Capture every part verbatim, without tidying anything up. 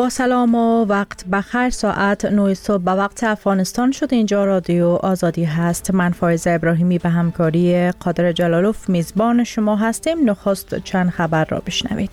با سلام و وقت بخیر. ساعت نه صبح به وقت افغانستان شد. اینجا رادیو آزادی هست. من فایزه ابراهیمی به همکاری قادر جلالوف میزبان شما هستیم. نخست چند خبر را بشنوید.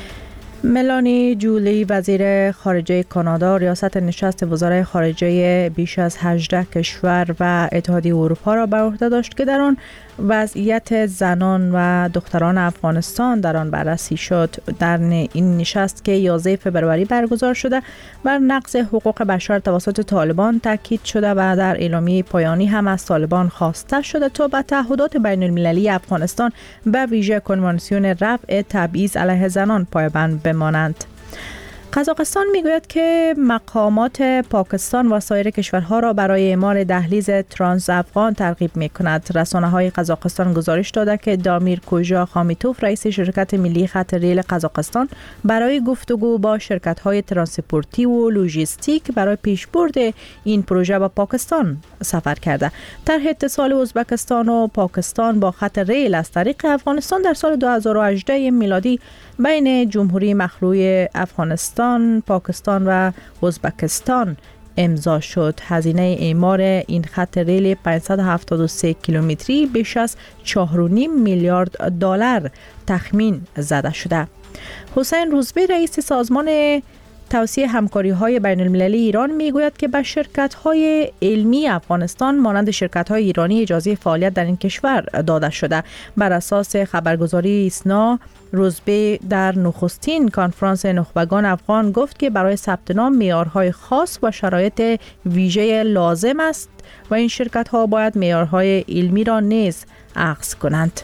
ملانی جولی وزیر خارجه کانادا ریاست نشست وزرای خارجه بیش از هجده کشور و اتحادیه اروپا را بر عهده داشت که در آن وضعیت زنان و دختران افغانستان در آن بررسی شد. در این نشست که یازده فوریه برگزار شده بر نقض حقوق بشر توسط طالبان تاکید شده و در اعلامیه پایانی هم از طالبان خواسته شده تا به تعهدات بین المللی افغانستان به ویژه کنوانسیون رفع تبعیض علیه زنان پایبند بمانند. قزاقستان میگوید که مقامات پاکستان و سایر کشورها را برای اعمار دهلیز ترانس افغان ترغیب میکند. رسانه‌های قزاقستان گزارش داده که دامیر کوژا خامیتوف رئیس شرکت ملی خط ریل قزاقستان برای گفتگو با شرکت‌های ترانسپورتی و لوجستیک برای پیشبرد این پروژه به پاکستان سفر کرده. طرح اتصال ازبکستان و پاکستان با خط ریل از طریق افغانستان در سال دو هزار و هجده میلادی بین جمهوری مخلوع افغانستان، پاکستان و ازبکستان امضا شد. هزینه اعمار این خط ریل پانصد و هفتاد و سه کیلومتری بیش از چهار و نیم میلیارد دلار تخمین زده شده. حسین روزبی رئیس سازمان توسعه همکاری‌های بین‌المللی ایران میگوید که به شرکت‌های علمی افغانستان مانند شرکت‌های ایرانی اجازه فعالیت در این کشور داده شده. بر اساس خبرگزاری ایسنا، روزبه در نخستین کنفرانس نخبگان افغان گفت که برای ثبت نام معیارهای خاص و شرایط ویژه لازم است و این شرکت‌ها باید معیارهای علمی را نیز اخذ کنند.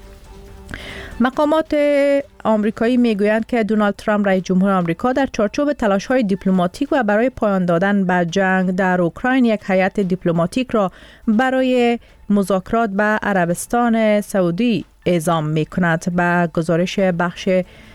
مقامات آمریکایی میگویند که دونالد ترامپ رئیس جمهور آمریکا در چارچوب تلاش‌های دیپلماتیک و برای پایان دادن به جنگ در اوکراین یک هیئت دیپلماتیک را برای مذاکرات به عربستان سعودی اعزام می‌کند. به گزارش بخش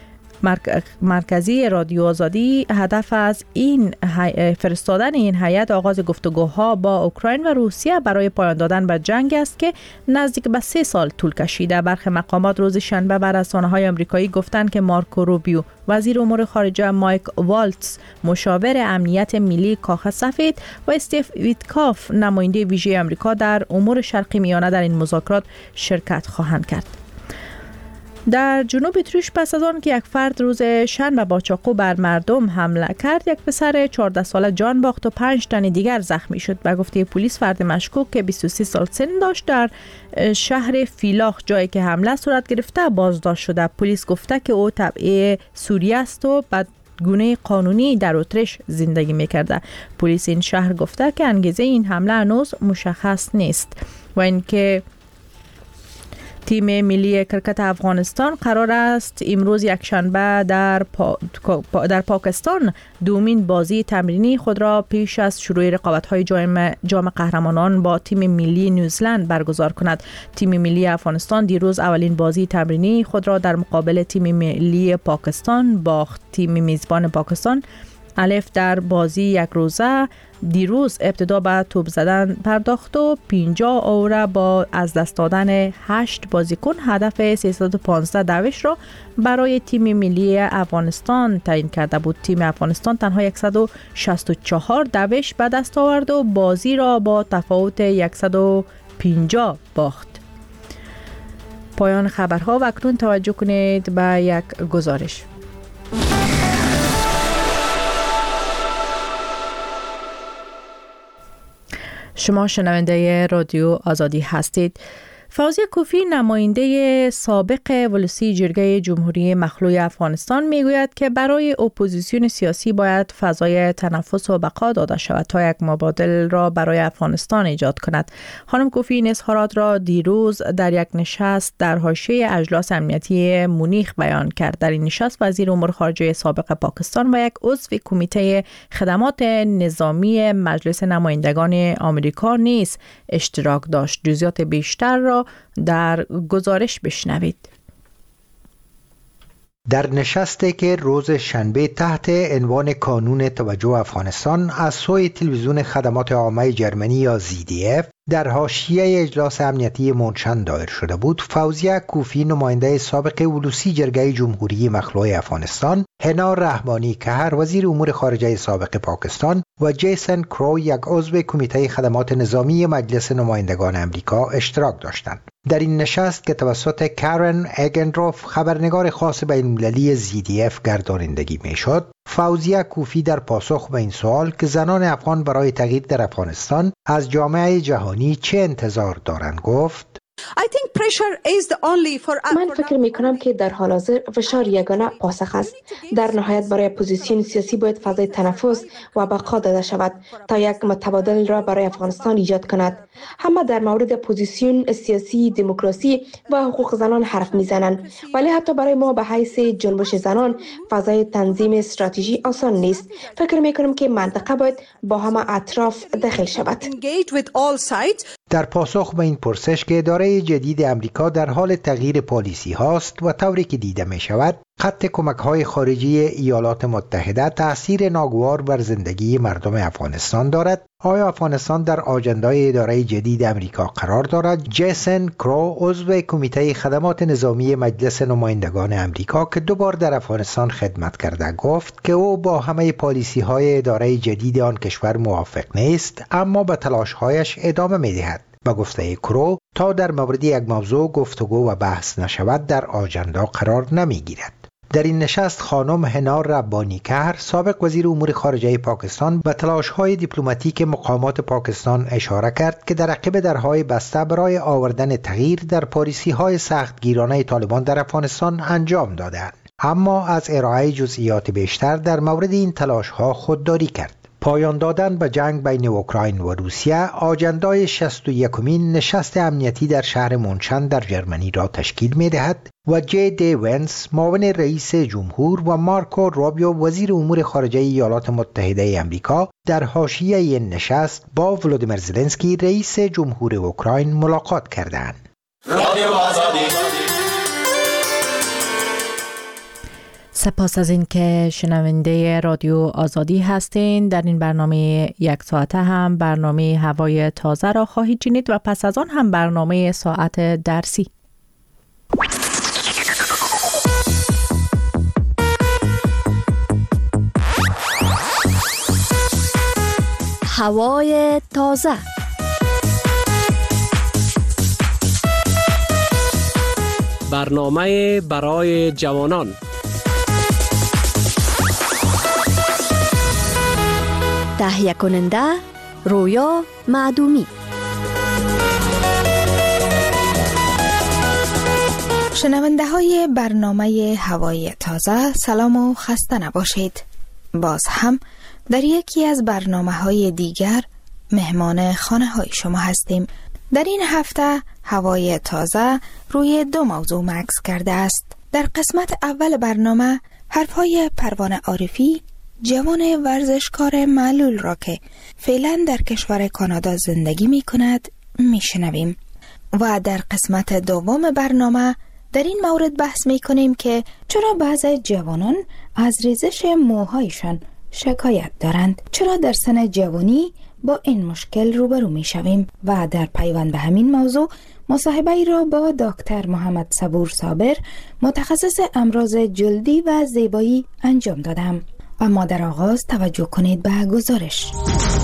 مرکزی رادیو آزادی، هدف از این فرستادن این هیئت آغاز گفتگوها با اوکراین و روسیه برای پایان دادن به جنگ است که نزدیک به سه سال طول کشیده. برخی مقامات روز شنبه به رسانه‌های آمریکایی گفتند که مارکو روبیو وزیر امور خارجه، مایک والتز مشاور امنیت ملی کاخ سفید و استیو ویتکاف نماینده ویژه آمریکا در امور شرقی میانه در این مذاکرات شرکت خواهند کرد. در جنوب تروش پس از آن که یک فرد روز شنبه با چاقو بر مردم حمله کرد، یک پسر چهارده ساله جان باخت و پنج تن دیگر زخمی شد. به گفته پلیس فرد مشکوک که بیست و سه سال سن داشت در شهر فیلاخ جایی که حمله صورت گرفته بازداشت شده. پلیس گفته که او تبع سوریه است و بعد گونه قانونی در اتریش زندگی می‌کرده. پلیس این شهر گفته که انگیزه این حمله هنوز مشخص نیست و اینکه تیم ملی کرکت افغانستان قرار است امروز یک شنبه در پا... در پاکستان دومین بازی تمرینی خود را پیش از شروع رقابت‌های جام جام قهرمانان با تیم ملی نیوزلند برگزار کند. تیم ملی افغانستان دیروز اولین بازی تمرینی خود را در مقابل تیم ملی پاکستان باخت. تیم میزبان پاکستان الف در بازی یک روزه دیروز ابتدا به توپ زدن پرداخت و پنجاه اوور با از دست دادن هشت بازیکن هدف سیصد و پانزده دوش را برای تیم ملی افغانستان تعیین کرده بود. تیم افغانستان تنها صد و شصت و چهار دوش به دست آورد و بازی را با تفاوت صد و پنجاه باخت. پایان خبرها و اکنون توجه کنید به یک گزارش. شما شنونده رادیو آزادی هستید. فوزیه کوفی نماینده سابق ولسی جرگه جمهوری مخلوع افغانستان میگوید که برای اپوزیسیون سیاسی باید فضای تنفس و بقا داده شود تا یک مبادل را برای افغانستان ایجاد کند. خانم کوفی این اظهارات را دیروز در یک نشست در حاشیه اجلاس امنیتی مونیخ بیان کرد. در این نشست وزیر امور خارجه سابق پاکستان و یک عضو کمیته خدمات نظامی مجلس نمایندگان آمریکا نیز اشتراک داشت. جزئیات بیشتر را در گزارش بشنوید. در نشستی که روز شنبه تحت عنوان کانون توجه افغانستان از سوی تلویزیون خدمات عامه جرمنی یا زی دی اف در حاشیه اجلاس امنیتی مونشن دایر شده بود، فوزیه کوفی نماینده سابق ولوسی جرگه جمهوری مخلوع افغانستان، هنا رحمانی کهر وزیر امور خارجه سابق پاکستان و جیسن کرو یک عضو کمیته خدمات نظامی مجلس نمایندگان امریکا اشتراک داشتند. در این نشست که توسط کارن اگندروف خبرنگار خاص بین المللی زی دی اف گردانندگی میشد، فوزیه کوفی در پاسخ به این سوال که زنان افغان برای تغییر در افغانستان از جامعه جهانی چه انتظار دارند گفت: من فکر می کنم که در حال حاضر فشار یگانه پاسخ است. در نهایت برای اپوزیسیون سیاسی باید فضای تنفس و بقا داده شود تا یک متبادل را برای افغانستان ایجاد کند. همه در مورد اپوزیسیون سیاسی، دموکراسی و حقوق زنان حرف میزنند، ولی حتی برای ما به حیث جنبش زنان فضای تنظیم استراتژی آسان نیست. فکر می کنم که منطقه باید با همه اطراف داخل شود. در پاسخ به این پرسش که اداره جدید امریکا در حال تغییر پالیسی هاست و طوری که دیده می شود خط کمک های خارجی ایالات متحده تأثیر ناگوار بر زندگی مردم افغانستان دارد، آیا افغانستان در آجندای اداره جدید امریکا قرار دارد؟ جیسن کرو عضو کمیته خدمات نظامی مجلس نمایندگان امریکا که دو بار در افغانستان خدمت کرده گفت که او با همه پالیسی های اداره جدید آن کشور موافق نیست، اما به تلاش هایش ادامه می دهد. با گفته کرو تا در مورد یک موضوع گفتگو و بحث نشود در آجندا قرار نمی گیرد. در این نشست خانم هنا ربانی کهر سابق وزیر امور خارجه پاکستان به تلاش‌های دیپلماتیک مقامات پاکستان اشاره کرد که در عقب درهای بسته برای آوردن تغییر در پالیسی‌های سختگیرانه طالبان در افغانستان انجام دادند، اما از ارائه جزئیات بیشتر در مورد این تلاش‌ها خودداری کرد. پایان دادن به جنگ بین اوکراین و روسیه آجندای شصت و یکمین نشست امنیتی در شهر مونشن در جرمنی را تشکیل می دهد و جی دی ونس معاون رئیس جمهور و مارکو روبیو وزیر امور خارجه ایالات متحده آمریکا در حاشیه این نشست با ولودیمیر زلنسکی رئیس جمهور اوکراین ملاقات کردند. سپاس از این که شنونده رادیو آزادی هستین. در این برنامه یک ساعته هم برنامه هوای تازه را خواهید شنید و پس از آن هم برنامه ساعت درسی. هوای تازه. برنامه برای جوانان. تهیه کننده رویا معدومی. شنونده های برنامه هوای تازه، سلام و خسته نباشید. باز هم در یکی از برنامه های دیگر مهمان خانه های شما هستیم. در این هفته هوای تازه روی دو موضوع مکس کرده است. در قسمت اول برنامه حرفهای پروانه عارفی، جوان ورزشکار معلول را که فعلا در کشور کانادا زندگی می کند می شنویم. و در قسمت دوم برنامه در این مورد بحث می کنیم که چرا بعضی جوانان از ریزش موهایشان شکایت دارند، چرا در سن جوانی با این مشکل روبرو می شویم. و در پیوند به همین موضوع مصاحبه ای را با دکتر محمد صبور صابر، متخصص امراض جلدی و زیبایی انجام دادم. اما در آغاز توجه کنید به گزارش.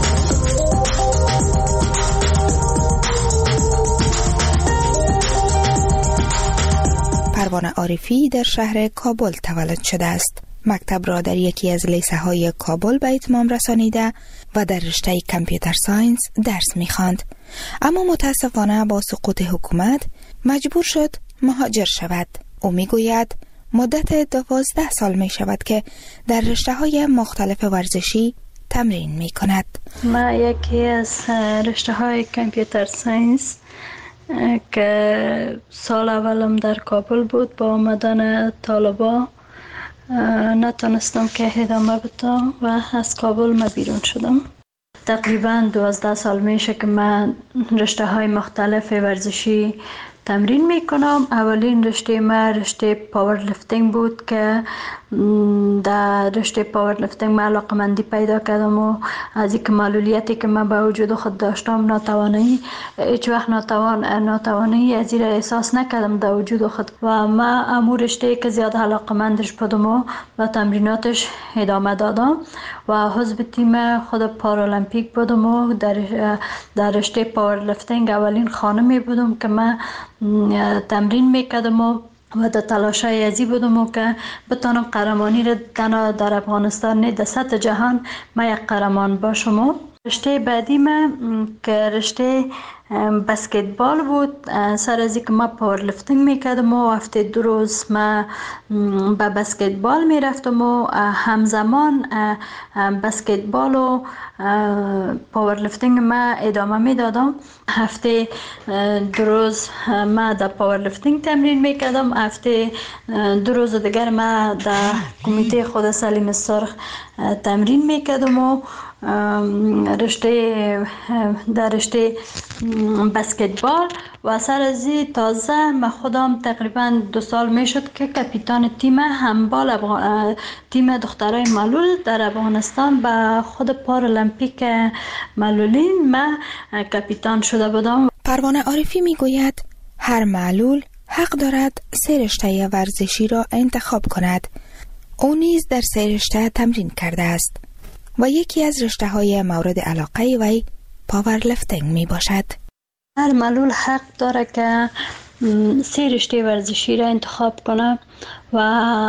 پروانه عارفی در شهر کابل تولد شده است. مکتب را در یکی از لیسه های کابل به اتمام رسانیده و در رشته کامپیوتر ساینس درس می‌خواند. اما متاسفانه با سقوط حکومت مجبور شد مهاجر شود. او میگوید مدت دوازده سال می شود که در رشته های مختلف ورزشی تمرین می کند. ما یکی از رشته های کامپیوتر ساینس که سال اولم در کابل بود، با آمدن طالبا نتونستم که ادامه بدم و از کابل ما بیرون شدم. تقریبا دوازده سال میشه که من رشته های مختلف ورزشی تمرین میکنم. اولین رشته ما رشته پاور لیفتینگ بود که در رشته پاور لفتینگ من علاقمندی پیدا کردم و از اینکه معلولیتی که من به وجود خود داشتم، ناتوانی، هیچ وقت ناتوان ناتوانی از این احساس نکردم در وجود خود و من امور رشته که زیاد علاقمندش بودم و به تمریناتش ادامه دادم و حزب تیم خود پارالمپیک بودم و در در رشته پاور لفتینگ اولین خانمی بودم که من تمرین میکردم و و در تلاشای ازی بودم و که بتانم قهرمانی را تنها در افغانستان نه در سطح جهان من یک قهرمان باشم. و رشته بعدی من که رشته بسکتبال بود، سر از اینکه من پاور لفتینگ میکردم و هفته دو روز من به بسکتبال میرفتم و همزمان بسکتبال و پاور لفتینگ من ادامه میدادم. هفته دو روز من در پاور لفتینگ تمرین میکردم، هفته دو روز دیگر من در کمیته خود سلیم سرخ تمرین میکردم و رشته در رشته بسکتبال و سر از تازه من خودم تقریبا دو سال میشد که کاپیتان تیم هندبال افغان... تیم دخترای معلول در افغانستان به خود پارالمپیک معلولین من کاپیتان شده بودم. پروانه عارفی میگوید هر معلول حق دارد سه رشته ورزشی را انتخاب کند. او نیز در سه رشته تمرین کرده است و یکی از رشته های مورد علاقه وی پاور لفتینگ می باشد. هر معلول حق داره که سه رشته ورزشی را انتخاب کنه و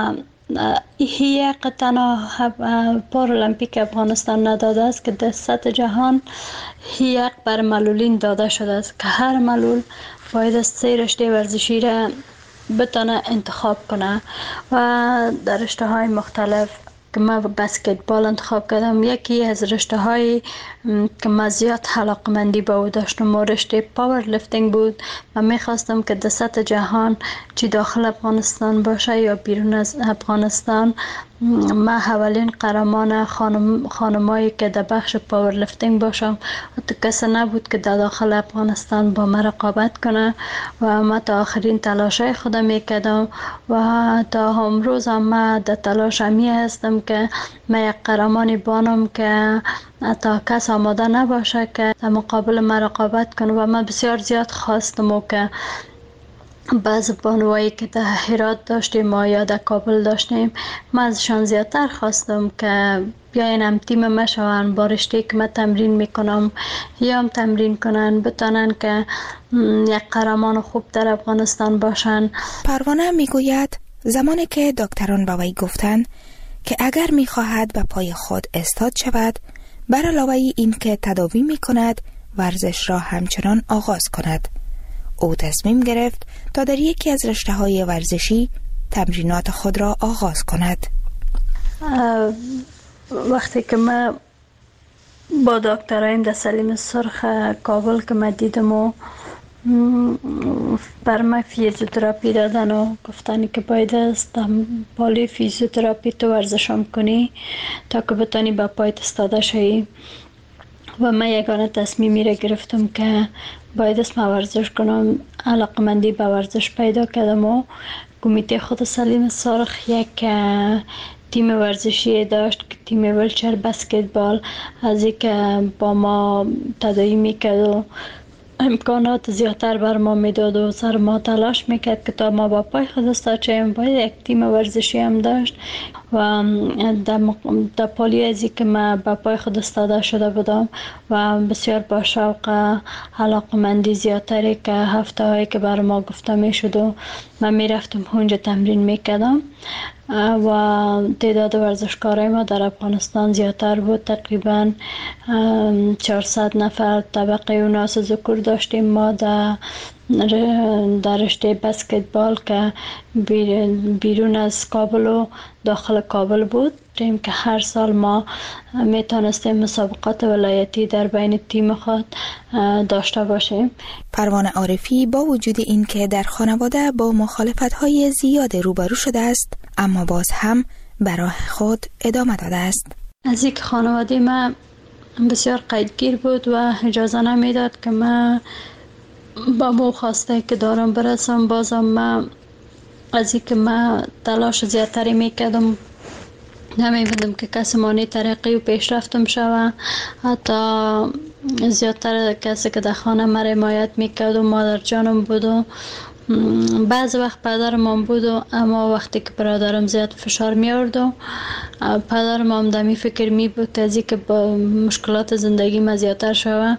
یک تنها پارالمپیک افغانستان نداده است که در سطح جهان یک بر معلولین داده شده است که هر معلول باید سه رشته ورزشی را بتونه انتخاب کنه و در رشته های مختلف که من بسکتبال انتخاب کردم. یکی از رشته های که من زیاد علاقمندی به او داشتم و رشته پاور لفتینگ بود و میخواستم که در سطح جهان چی داخل افغانستان باشه یا بیرون از افغانستان من اولین قهرمان خانم خانمایی که در بخش پاور لفتینگ باشم و تو کسی نبود که در داخل افغانستان با من رقابت کنه و من تا آخرین تلاشای خودم میکردم و تا امروز هم من در تلاش همی هستم که من یک قهرمانی بانم که تا کس آماده نباشه که در مقابل من رقابت کنه و من بسیار زیاد خواستم و که بعض بانوایی که در هرات داشتیم ما یا در کابل داشتیم من ازشان زیادتر خواستم که بیاین هم تیم ما شوند، با رشته که من تمرین میکنم یا هم تمرین کنن بتانن که یک قهرمان خوب در افغانستان باشن. پروانه میگوید زمانی که دکتران با وی گفتند که اگر میخواهد به پای خود استاد شود، بر علاوه این که تداوی میکند ورزش را همچنان آغاز کند. او تصمیم گرفت تا در یکی از رشته‌های ورزشی تمرینات خود را آغاز کند. وقتی که من با دکترایم در سلیم سرخ کابل که من دیدم و بر من فیزیوتراپی دادن و گفتن که باید است پالی فیزیوتراپی تو ورزشم کنی تا که بتانی با پایت استاده شوی و من یگانه تصمیمی را گرفتم که باید است من ورزش کنم. علاقمندی به ورزش پیدا کردم و کمیته خود سلیم سرخ یک تیم ورزشی داشت که تیم ویلچر بسکتبال از اینکه با ما تداعی میکرد و امکانات زیادتر بر ما میداد و سر ما تلاش میکرد که تا ما با پای خود استاد شویم. باید یک تیم ورزشی هم داشت و در, در پالی ازی که من با پای خود استاده شده بودم و بسیار با شوق علاقمندی زیادتری که هفته هایی که بر ما گفته میشد و من میرفتم اونجا تمرین میکردم و تعداد ورزشکارای ما در افغانستان زیادتر بود. تقریبا چهارصد نفر طبقه اوناس ذکور داشتیم ما در در رشته بسکتبال که بیرون از کابل و داخل کابل بود که هر سال ما میتونستیم مسابقات ولایتی در بین تیم خود داشته باشیم. پروانه عارفی با وجود این که در خانواده با مخالفت‌های زیاد روبرو شده است، اما باز هم برای خود ادامه داده است. از یک خانواده من بسیار قیدگیر بود و اجازه نمیداد که من با مو خواسته که دارم برسم. بازم من از اینکه من تلاش زیادتری میکردم نمی‌بینم که کسی مانع ترقی و پیشرفتم شوه. حتی زیادتر کسی که در خانه مرا حمایت میکرد و مادر جانم بود و بعض وقت پدرم هم بود و اما وقتی که برادرم زیاد فشار می آورد و پدرم هم دمی فکر می بود از اینکه با مشکلات زندگی ما زیادتر شوه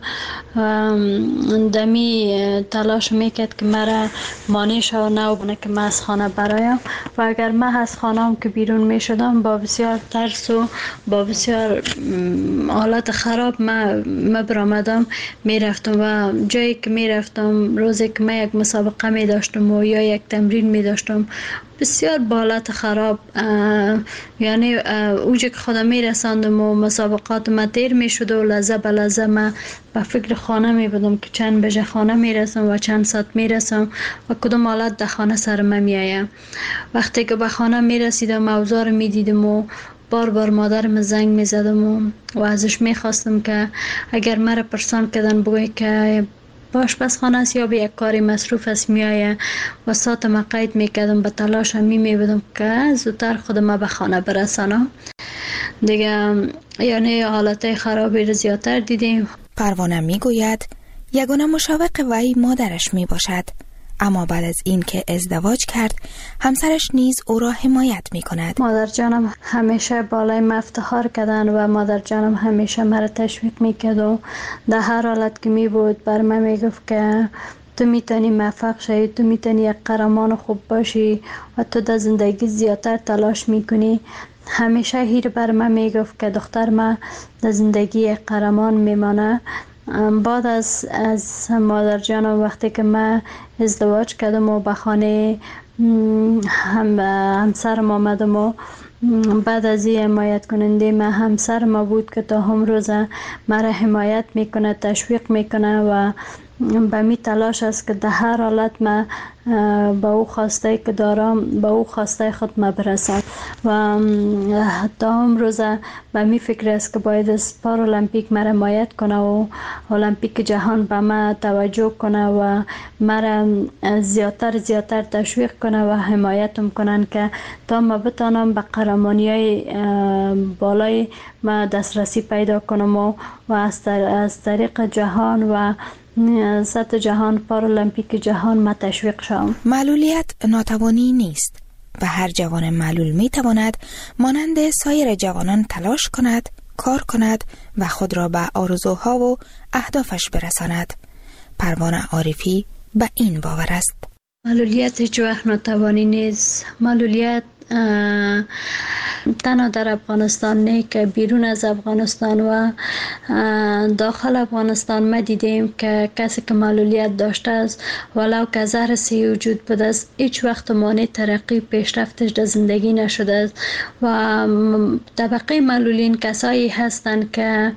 دمی تلاش میکرد که مرا مانع شوه نه بونه که من از خانه برایم و اگر من از خانه هم که بیرون می شدم با بسیار ترس و با بسیار حالت خراب من برآمدم می رفتم و جایی که می رفتم روزی که من یک مسابقه می داشتم و یا یک تمرین می داشتم بسیار بالات خراب یعنی اوجه که خودم می رساندم و مسابقات ما تیر می شد و لحظه به لحظه ما به فکر خانه می بودم که چند بجه خانه می رسم و چند ساعت می رسم و کدام حالت در خانه سر من می آیم. وقتی که به خانه می رسیدم اوضاع می دیدم و بار بار مادرم زنگ می زدم و, و ازش می خواستم که اگر مرا پرسان کردن بگوی که باش بس خانه است یا به یک کاری مصروف است می آید و ساعت ما قید می کردم به تلاش می می بودم که زودتر خود ما به خانه برسانم دیگه. یعنی حالت خرابی رو زیادتر دیدیم. پروانه می گوید یگانه مشوق وی مادرش می باشد، اما بعد از این که ازدواج کرد همسرش نیز او را حمایت می کند. مادر جانم همیشه بالای ما افتخار کردن و مادر جانم همیشه مرا تشویق می کرد و در هر حالت که می بود بر من می گفت که تو میتونی موفق شی، تو میتونی یک قهرمان خوب باشی و تو در زندگی زیادتر تلاش میکنی. همیشه هیر بر من می گفت که دختر ما در زندگی یک قهرمان میمانه. بعد از از مادر جانم وقتی که من ازدواج کردم و به خانه هم همسرم آمدم و بعد از این حمایت کننده من همسر ما بود که تا هم روز مرا حمایت میکنه، تشویق میکنه و به می تلاش است که در هر حالت ما با او خواسته که دارم با او خواسته خود ما برسم و تا هم روز به می فکر است که باید از پارالمپیک مرا حمایت کنه و المپیک جهان به ما توجه کنه و مرا زیادتر زیادتر تشویق کنه و حمایتم کنن که تا ما بتانم به قهرمانی های بالای ما دسترسی پیدا کنم و, و از طریق جهان و سطح جهان پارالمپیک جهان ما تشویق شوم. معلولیت ناتوانی نیست و هر جوان معلول می تواند مانند سایر جوانان تلاش کند، کار کند و خود را به آرزوها و اهدافش برساند. پروانه عارفی به این باور است. معلولیت هیچ وقت ناتوانی نیست. معلولیت تنها در افغانستان نه که بیرون از افغانستان و داخل افغانستان ما دیدیم که کسی که معلولیت داشته است ولو که زهر سی وجود بوده است هیچ وقت مانع ترقی پیشرفتش در زندگی نشده است و طبقه معلولین کسایی هستند که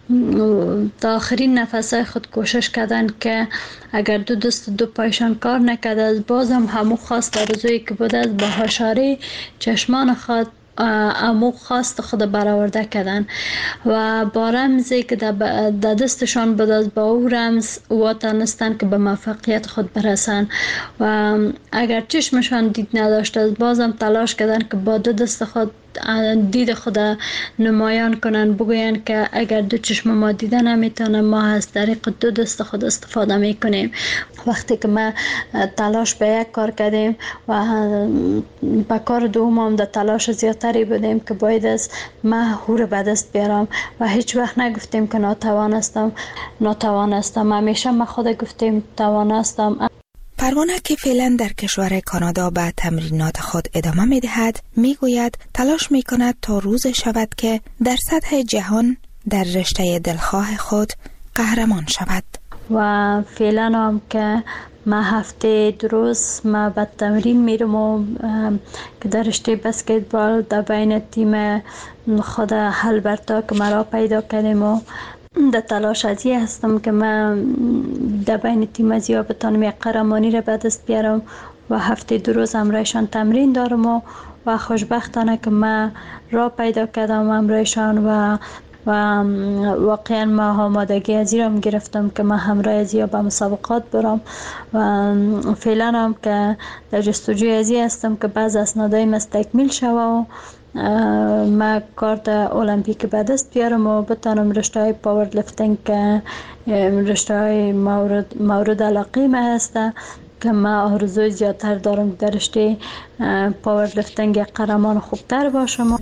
تا آخرین نفسای خود کوشش کردن که اگر دو دست دو پایشان کار نکرده از بازم همو خواست آرزویی که بوده است با هشاری چشمان خود امو خواست خود برآورده کردن و با رمزی که در دستشان بود از با او رمز و تانستن که به موفقیت خود برسن و اگر چشمشان دید نداشت از بازم تلاش کردن که با دو دست خود دید خود نمایان کنن، بگوین که اگر دو چشم ما دیده نمیتونه ما از طریق دو دست خود استفاده میکنیم. وقتی که ما تلاش به یک کار کردیم و به کار دوم هم در تلاش زیادتری بودیم که باید از ما هور به دست بیارم و هیچ وقت نگفتیم که ناتوان هستم ناتوان هستم همیشه ما خود گفتیم توان هستم. پروانه که فعلا در کشور کانادا به تمرینات خود ادامه می دهد می گوید تلاش می کند تا روز شود که در سطح جهان در رشته دلخواه خود قهرمان شود. و فعلا هم که ما هفته دو روز ما به تمرین میرم و که در رشته بسکتبال در بین تیم خود هلبرتا که مرا پیدا کردیم و در تلاش ازی هستم که من در بین تیم ازیا بتانم یک قهرمانی را به دست بیارم و هفته دو روز همراهشان تمرین دارم و, و خوشبختانه که من را پیدا کردم همراهشان و و واقعا ما آمادگی ازی را گرفتم که من همراه ازیا به مسابقات برم و فعلا هم که در جستجوی ازی هستم که بعض اسنادایم از تکمیل شوه و ما کارت المپیک به دست بیارم و بتانم رشته های پاور لفتینگ که رشته های مورد, مورد علاقه ما هسته که ما آرزوی زیادتر دارم در رشته پاور لفتینگ قهرمان خوبتر باشم.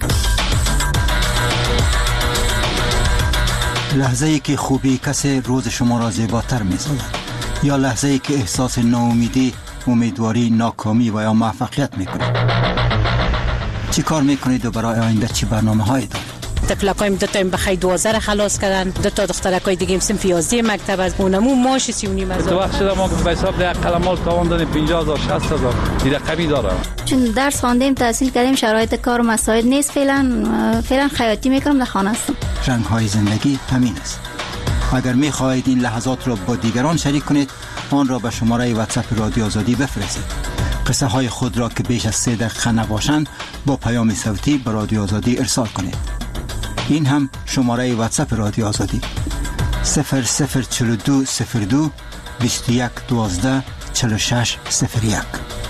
لحظه ای که خوبی کسی روز شما را زیباتر می سازد یا لحظه ای که احساس ناامیدی، امیدواری، ناکامی و یا موفقیت می کنید؟ چی کار می کنید و برای آینده چی برنامه هایی دارید؟ تفلقایم دو تا این بخی دوازده خلاص کردن، دو تا دخترکای دیگه صنف یازده مکتب از اونمو ماش سی و نیم هزار. تو وقت شده ما به حساب ده قلمال تاوان دادیم پنجاه هزار شصت هزار دیگه کمی داره. چون درس خواندیم تحصیل کردیم شرایط کار و مساعد نیست، فعلا فعلا خیاطی میکنم در خانه هستم. رنگ های زندگی همین است. اگر می خواهید این لحظات را با دیگران شریک کنید، آن را به شماره واتساپ رادیو آزادی بفرستید. قصه های خود را که بیش از سه دقیقه نباشند با پیام صوتی به رادیو آزادی ارسال کنید. این هم شماره واتساپ رادیو آزادی صفر صفر چهل و دو صفر دو بیست و یک دوازده چهل و شش صفر یک.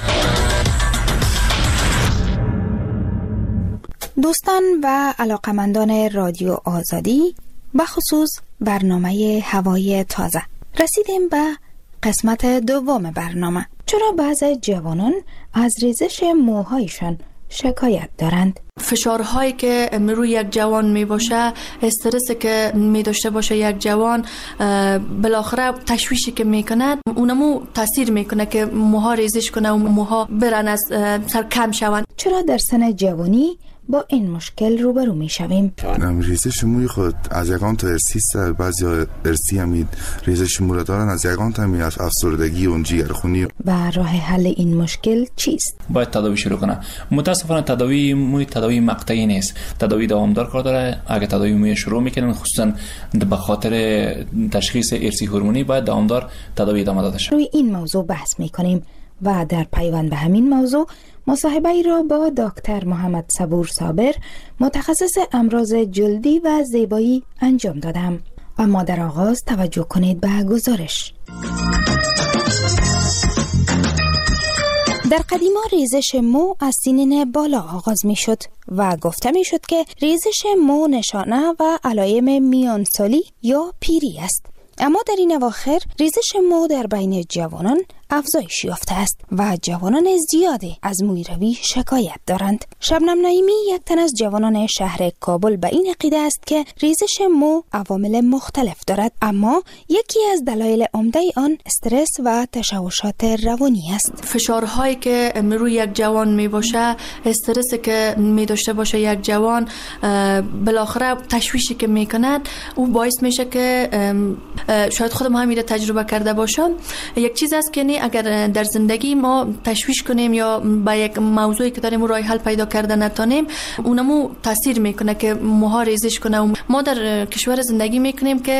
دوستان و علاقمندان رادیو آزادی، بخصوص برنامه هوای تازه، رسیدیم به قسمت دوم برنامه. چرا بعض جوانان از ریزش موهایشان شکایت دارند؟ فشارهایی که روی یک جوان می باشه، استرسی که می داشته باشه یک جوان، بالاخره تشویشی که می کند اونمو تاثیر می کنه که موها ریزش کنه و موها برن از سر کم شوند. چرا در سن جوانی با این مشکل روبرو می شویم؟ ریزش موی خود از یکان تا ارسی است، بعضی ارسی هم ریزش مو را دارن، از یکان تا هم افسردگی و جگرخونی. و راه حل این مشکل چیست؟ باید تداوی شروع کنه. متاسفانه تداوی موی تداوی مقطعی نیست، تداوی دوامدار کار داره. اگه تداوی موی شروع میکنن خصوصا به خاطر تشخیص ارسی هورمونی باید دوامدار تداوی ادامه داده شه. روی این موضوع بحث میکنیم و در پیوند به همین موضوع مصاحبه ای را با دکتر محمد صبور صابر، متخصص امراض جلدی و زیبایی انجام دادم. اما در آغاز توجه کنید به گزارش. در قدیما ریزش مو از سنین بالا آغاز می شد و گفته می شد که ریزش مو نشانه و علائم میانسالی یا پیری است. اما در این اواخر ریزش مو در بین جوانان افزایش یافته است و جوانان زیادی از مویروی شکایت دارند. شبنم نعیمی، یک تن از جوانان شهر کابل، به این عقیده است که ریزش مو عوامل مختلف دارد، اما یکی از دلایل عمده آن استرس و تشوشات روانی است. فشارهایی که روی یک جوان می باشه، استرسی که می داشته باشه یک جوان، بالاخره تشویشی که می کند او باعث میشه که شاید خودم هم تجربه کرده باشم. یک چیز است که اگر در زندگی ما تشویش کنیم یا با یک موضوعی که داریم راه حل پیدا کرده نتونیم، اونمو تاثیر میکنه که موها ریزش کنه. و ما در کشور زندگی میکنیم که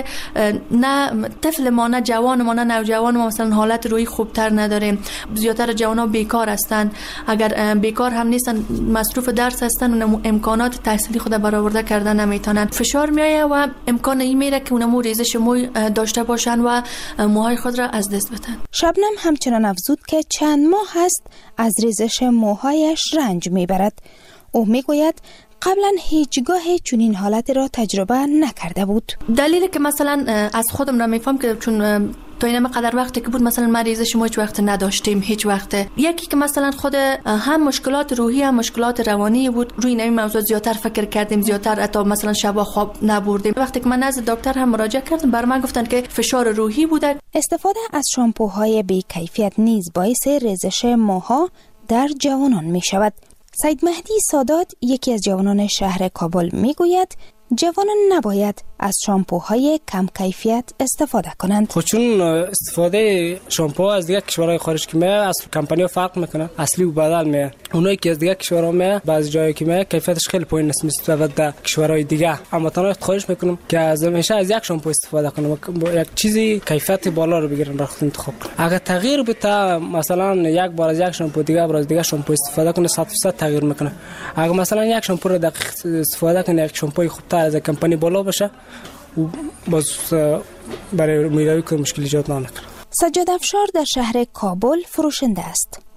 نه طفل ما، نه جوان ما، نه نوجوان ما مثلا حالت روحی خوبتر نداریم. زیادتر جوانا بیکار هستند. اگر بیکار هم نیستن، مصروف درس هستن، اونمو امکانات تحصیلی خود برآورده کردن نمیتونن. فشار میایه و امکان این میره که اونمو ریزش موی داشته باشن و موهای خود را از دست بدن. شبنم همچنان افزود که چند ماه هست از ریزش موهایش رنج میبرد. او میگوید قبلا هیچگاه چنین حالت را تجربه نکرده بود. دلیلی که مثلا از خودم را میفهم که چون تا این قدر وقتی که بود مثلا ما ریزش ما هیچ وقت نداشتیم، هیچ وقت. یکی که مثلا خود هم مشکلات روحی هم مشکلات روانی بود، روی این موضوع زیادتر فکر کردیم، زیادتر حتی مثلا شب خواب نبردیم. وقتی که من نزد دکتر هم مراجعه کردم، بر من گفتن که فشار روحی بوده. استفاده از شامپوهای بی کیفیت نیز باعث ریزش موها در جوانان می شود. سید مهدی سادات، یکی از جوانان شهر کابل، میگوید جوانان نباید از شامپوهای کم کیفیت استفاده کنند. خب چون استفاده شامپو از دیگه کشورهای خارج که میه، اصل کمپانی فرق میکنه، اصلی و بدل میه. اونایی که از دیگه کشورها میه، بعضی جایی که میه کیفیتش خیلی پایین است نسبت به کشورهای دیگه. اما تنها خواهش میکنم که از همیشه از یک شامپو استفاده کنم، یک چیزی کیفیت بالا رو بگیرن برای خود انتخاب کنن. اگر تغییر بده، مثلا یک بار از یک شامپو دیگه بار از دیگه شامپو استفاده کنه، صد درصد تغییر میکنه. اگر مثلا یک شامپو رو دقیق استفاده کنه، یک شامپوی خوبتر از کمپانی بالا باشه، و باز برای میروی که مشکل ایجاد نکنه. سجاد افشار در شهر کابل فروشنده است.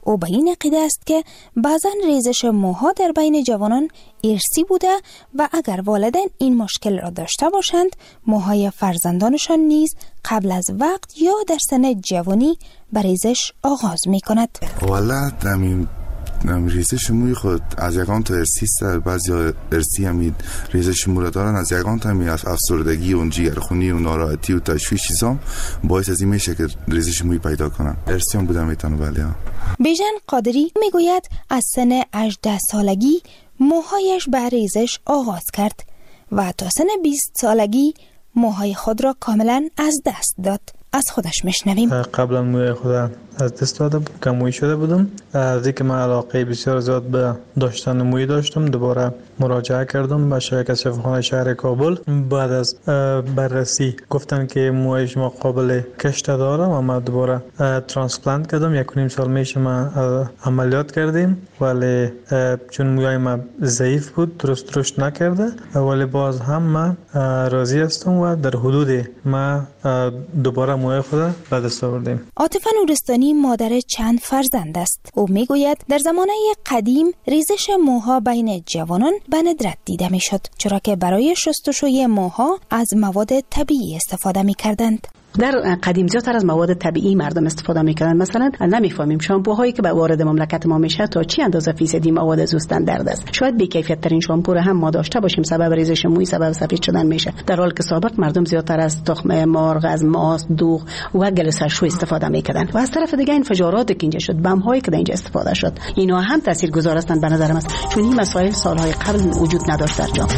او به این عقیده است که بعضا ریزش موها در بین جوانان ارثی بوده و اگر والدین این مشکل را داشته باشند موهای فرزندانشان نیز قبل از وقت یا در سن جوانی به ریزش آغاز می کند. والا همین ریزش موی خود از یکان تا ارسی است، بعضی ارسی همین ریزش مو را دارن، از یکان تا همین افسردگی و جگرخونی و ناراحتی و تشویش چیزام باعث از این میشه که ریزش موی پیدا کنن. ارسی هم بودم میتونه. ولی بیژن قادری میگوید از سن هجده سالگی موهایش به ریزش آغاز کرد و تا سن بیست سالگی موهای خود را کاملا از دست داد. از خودش میشنویم. قبلا موی خود از دست داده بود، کموی شده بودم. از اینکه من علاقه بسیار زیاد به داشتن موی داشتم، دوباره مراجعه کردم به شرکت شفاخانه شهر کابل. بعد از بررسی گفتن که موی شما قابل کشت داره و من دوباره ترانسپلانت کردم. یک و نیم سال میشه من عملیات کردیم، ولی چون موی من ضعیف بود درست رشد نکرده، ولی باز هم من راضی هستم و در حدود من دوباره موی خود به دست آوردیم. عاطفه نورستانی مادر چند فرزند است. او میگوید در زمانه قدیم ریزش موها بین جوانان به ندرت دیده میشد، چرا که برای شستشوی موها از مواد طبیعی استفاده میکردند. در قدیم زیادتر از مواد طبیعی مردم استفاده میکردن. مثلا نمیفهمیم شامپوهایی که به وارد مملکت ما میشه تا چی اندازه فیصدی مواد زوستن درد است. شاید بی کیفیت ترین شامپو را هم ما داشته باشیم، سبب ریزش موی، سبب سفید شدن میشه، در حالی که سابق مردم زیادتر از تخم مرغ، از ماست، دوغ و گلوسرشو استفاده میکردن. و از طرف دیگه انفجارات که اینجا شد، بم هایی که اینجا استفاده شد، اینا هم تاثیرگذار هستند به نظر من، چون این مسائل سالهای قبل وجود نداشت در جامعه.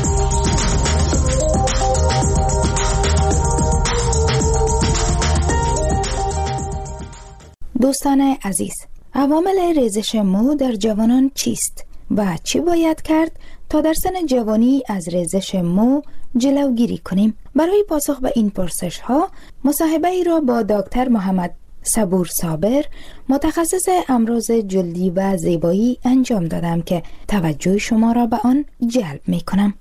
دوستان عزیز، عوامل ریزش مو در جوانان چیست و چی باید کرد تا در سن جوانی از ریزش مو جلوگیری کنیم؟ برای پاسخ به این پرسش ها مصاحبه ای را با دکتر محمد صبور صابر، متخصص امراض جلدی و زیبایی انجام دادم که توجه شما را به آن جلب می کنم.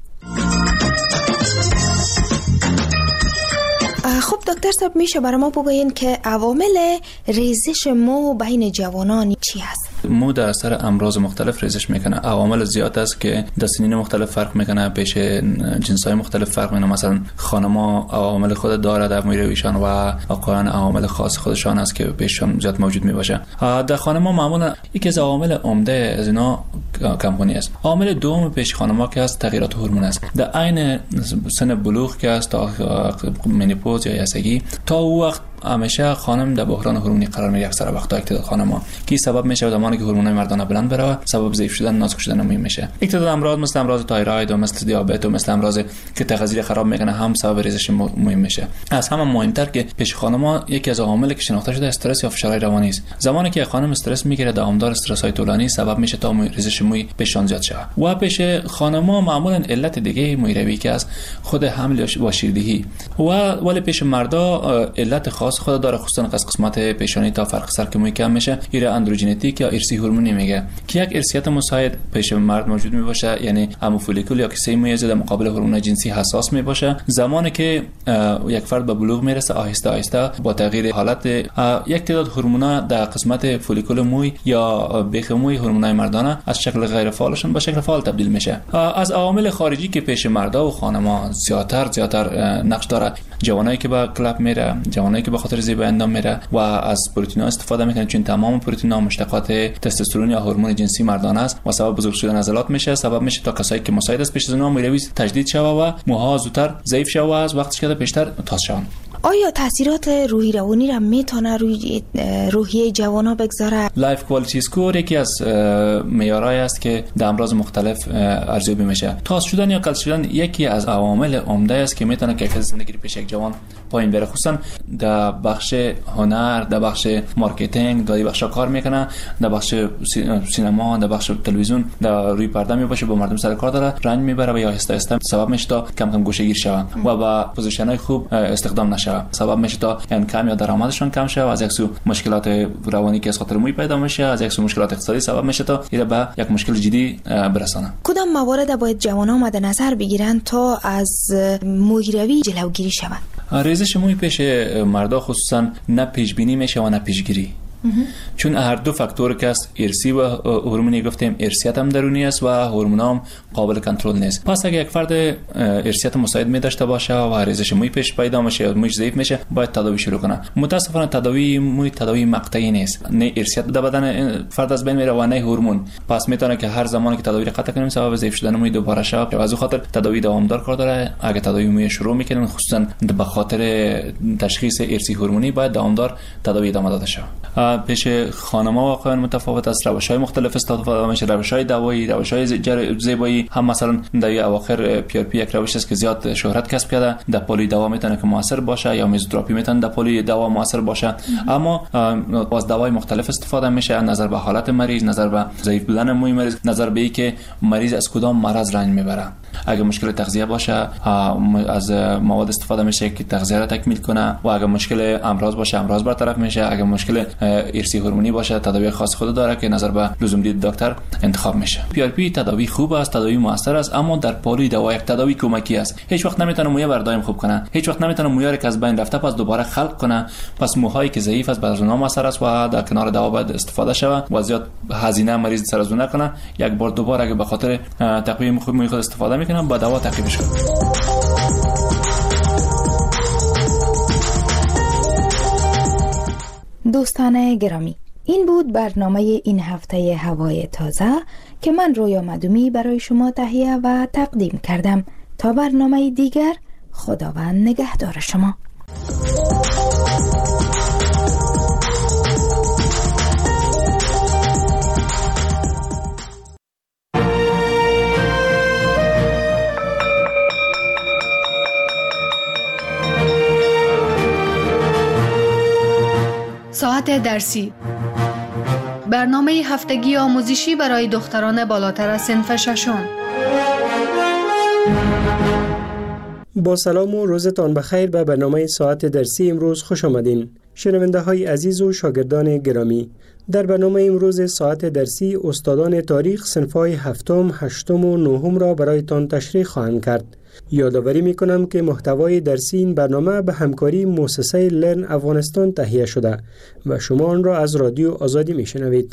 خب دکتر صاحب، میشه برای ما بگوین که عوامل ریزش مو بین جوانان چی هست؟ مو در اثر امراض مختلف ریزش میکنه. عوامل زیاد است که در سنین مختلف فرق میکنه، پیش جنسای مختلف فرق میکنه. مثلا خانم‌ها عوامل خود داره در موی رویشان و آقایان عوامل خاص خودشان است که پیششان زیاد موجود میباشه. در خانم‌ها معمولا یکی از عوامل عمده از اینا کمخونی است. عامل دوم پیش خانم‌ها که است تغییرات هورمون است. در عین سن بلوغ که است تا منیپوز یا یسگی، تا او وقت همیشه خانم در بحران هورمونی قرار میگیره. اکثر وقتا اکتداد خانم‌ها که سبب میشه زمانی که هورمونای مردانه بلند بره، سبب ضعیف شدن، نازک شدن موی میشه. اکتداد امراض مثل امراض تایروید و مثل دیابت و مثل امراض که تغذیه خراب میکنه هم سبب ریزش موی میشه. از همه مهمتر که پیش خانم‌ها یکی از عواملی که شناخته شده استرس یا فشار روانی است. زمانی که خانم استرس میگیره، دامدار استرس های طولانی سبب میشه تا موی ریزش موی پیشان زیاد شه. و پیش خانم‌ها معمولا علت دیگه موی روی که از خود حمل و شیردهی و ولی پیش مردا علت خاص خود داره، خصوصا از قسمت پیشانی تا فرق سر که موی کم میشه، ایره اندروژنتیک یا ارثی هورمونی میگه که یک ارثیت مساعد پیش مرد موجود میباشه، یعنی همو فولیکول یا کیسه موی در مقابل هورمون جنسی حساس میباشه. زمانی که یک فرد به بلوغ میرسه، آهسته آهسته با تغییر حالت یک تعداد هورمونا در قسمت فولیکول موی یا بیخ موی، هورمونای مردانه از شکل غیر فعالشون به شکل فعال تبدیل میشه. از عوامل خارجی که پیش مردا و خانم‌ها زیاتر زیاتر نقش داره، جوانایی که به کلاب میره، جوانایی که به خاطر زیبایی اندام میره و از پروتئین استفاده میکنه، چون تمام پروتئین ها مشتقات تستوسترون یا هورمون جنسی مردانه است و سبب بزرگ شدن عضلات میشه، سبب میشه تا کسایی که مساعد است پیش از اونها موی تجدید شوه و موها زودتر ضعیف شوه و از وقتش که پیشتر تاس شون. آیا تاثیرات روحی روانی را میتونه روی روحیه جوانا بگذاره؟ لایف کوالیتی اسکور یکی از معیارهایی است که در امراض مختلف ارزیابی میشه. تاس شدن یا کل شدن یکی از عوامل عمده است که میتونه کیفیت زندگی پیش یک جوان پایین بره، خصوصا در بخش هنر، در بخش مارکتینگ، در بخش کار میکنه، در بخش سینما، در بخش تلویزیون، در روی پرده میباشه، با مردم سر کار داره، رنج میبره و یا آهسته آهسته سبب میشه تا کم کم گوشه‌گیر شون و با پوزیشن‌های خوب استخدام نشه، سبب میشه تا انکم یا درآمدشون کم شه و از یک سو مشکلات روانی که از خاطر موی پیدا میشه، از یک سو مشکلات اقتصادی سبب میشه تا اینا به یک مشکل جدی برسانه. کدام موارد باید جوانان مد نظر بگیرن تا از موی روی جلوگیری شود؟ ریزش موی پیش مردا خصوصا نه پیش بینی میشه و نه پیشگیری. چون هر دو فاکتور که است، ارسی و هورمونی گفتیم، ارسیت هم درونی است و هورمون هم قابل کنترل نیست. پس اگه یک فرد ارسیت مساعد می داشته باشه و ریزش موی پیش پیدا میشه یا موی ضعیف میشه، باید تداوی شروع کنه. متاسفانه تداوی موی تداوی مقطعی نیست، نه ارسیت در بدن فرد از بین میره و نه هورمون. پس میتونه که هر زمانی که تداوی قطع کنیم سبب ضعیف شدن موی دوباره شه. از خاطر تداوی دوامدار کار داره. اگه تداوی موی شروع میکنن، خصوصا به خاطر تشخیص ارسی هورمونی، باید دوامدار تداوی ادامه داده شه. پیش خانم‌ها واقعا متفاوت است، روش‌های مختلف استفاده میشه، روش‌های دوایی، روش‌های زیبایی. هم مثلا در اواخر پی آر پی یک روش است که زیاد شهرت کسب کرده، در پلی دوا میتونه که موثر باشه، یا میزوتراپی میتونه در پلی دوا موثر باشه. اما از دوای مختلف استفاده میشه، نظر به حالت مریض، نظر به ضعیف بودن موی مریض، نظر به اینکه مریض از کدام مرض رنج میبره. اگه مشکل تغذیه باشه، از مواد استفاده میشه که تغذیه را تکمیل کنه، و اگه مشکل امراض باشه، امراض برطرف میشه. اگه مشکل ارسی هورمونی باشه، تداوی خاص خود داره که نظر به لزوم دید دکتر انتخاب میشه. پی آر پی تداوی خوب است، تداوی موثر است، اما در پالی دوا یک تداوی کمکی است. هیچ وقت نمیتونه موی بردایم خوب کنه، هیچ وقت نمیتونه موی را که از بین رفته پس دوباره خلق کنه. پس موهایی که ضعیف است بعضی نام اثر است و در کنار دوا باید استفاده شود و زیاد هزینه مریض سر از اون نکنه. یک بار دوباره اگه به خاطر تقویم خوب موی خود استفاده میکنه، با دوا تعقیبش کنه. دوستان گرامی، این بود برنامه این هفته هوای تازه که من رویا مدومی برای شما تهیه و تقدیم کردم. تا برنامه دیگر، خداوند نگهدار شما. ساعت درسی، برنامه هفتگی آموزشی برای دختران بالاتر از صنف ششم. با سلام و روزتان بخیر به برنامه ساعت درسی امروز خوش آمدین. شنونده های عزیز و شاگردان گرامی، در برنامه امروز ساعت درسی استادان تاریخ صنف‌های هفتم، هشتم و نهم را برایتان تشریح خواهند کرد. یادآوری می‌کنم که محتوای درسی این برنامه به همکاری مؤسسه لرن افغانستان تهیه شده و شما آن را از رادیو آزادی می‌شنوید.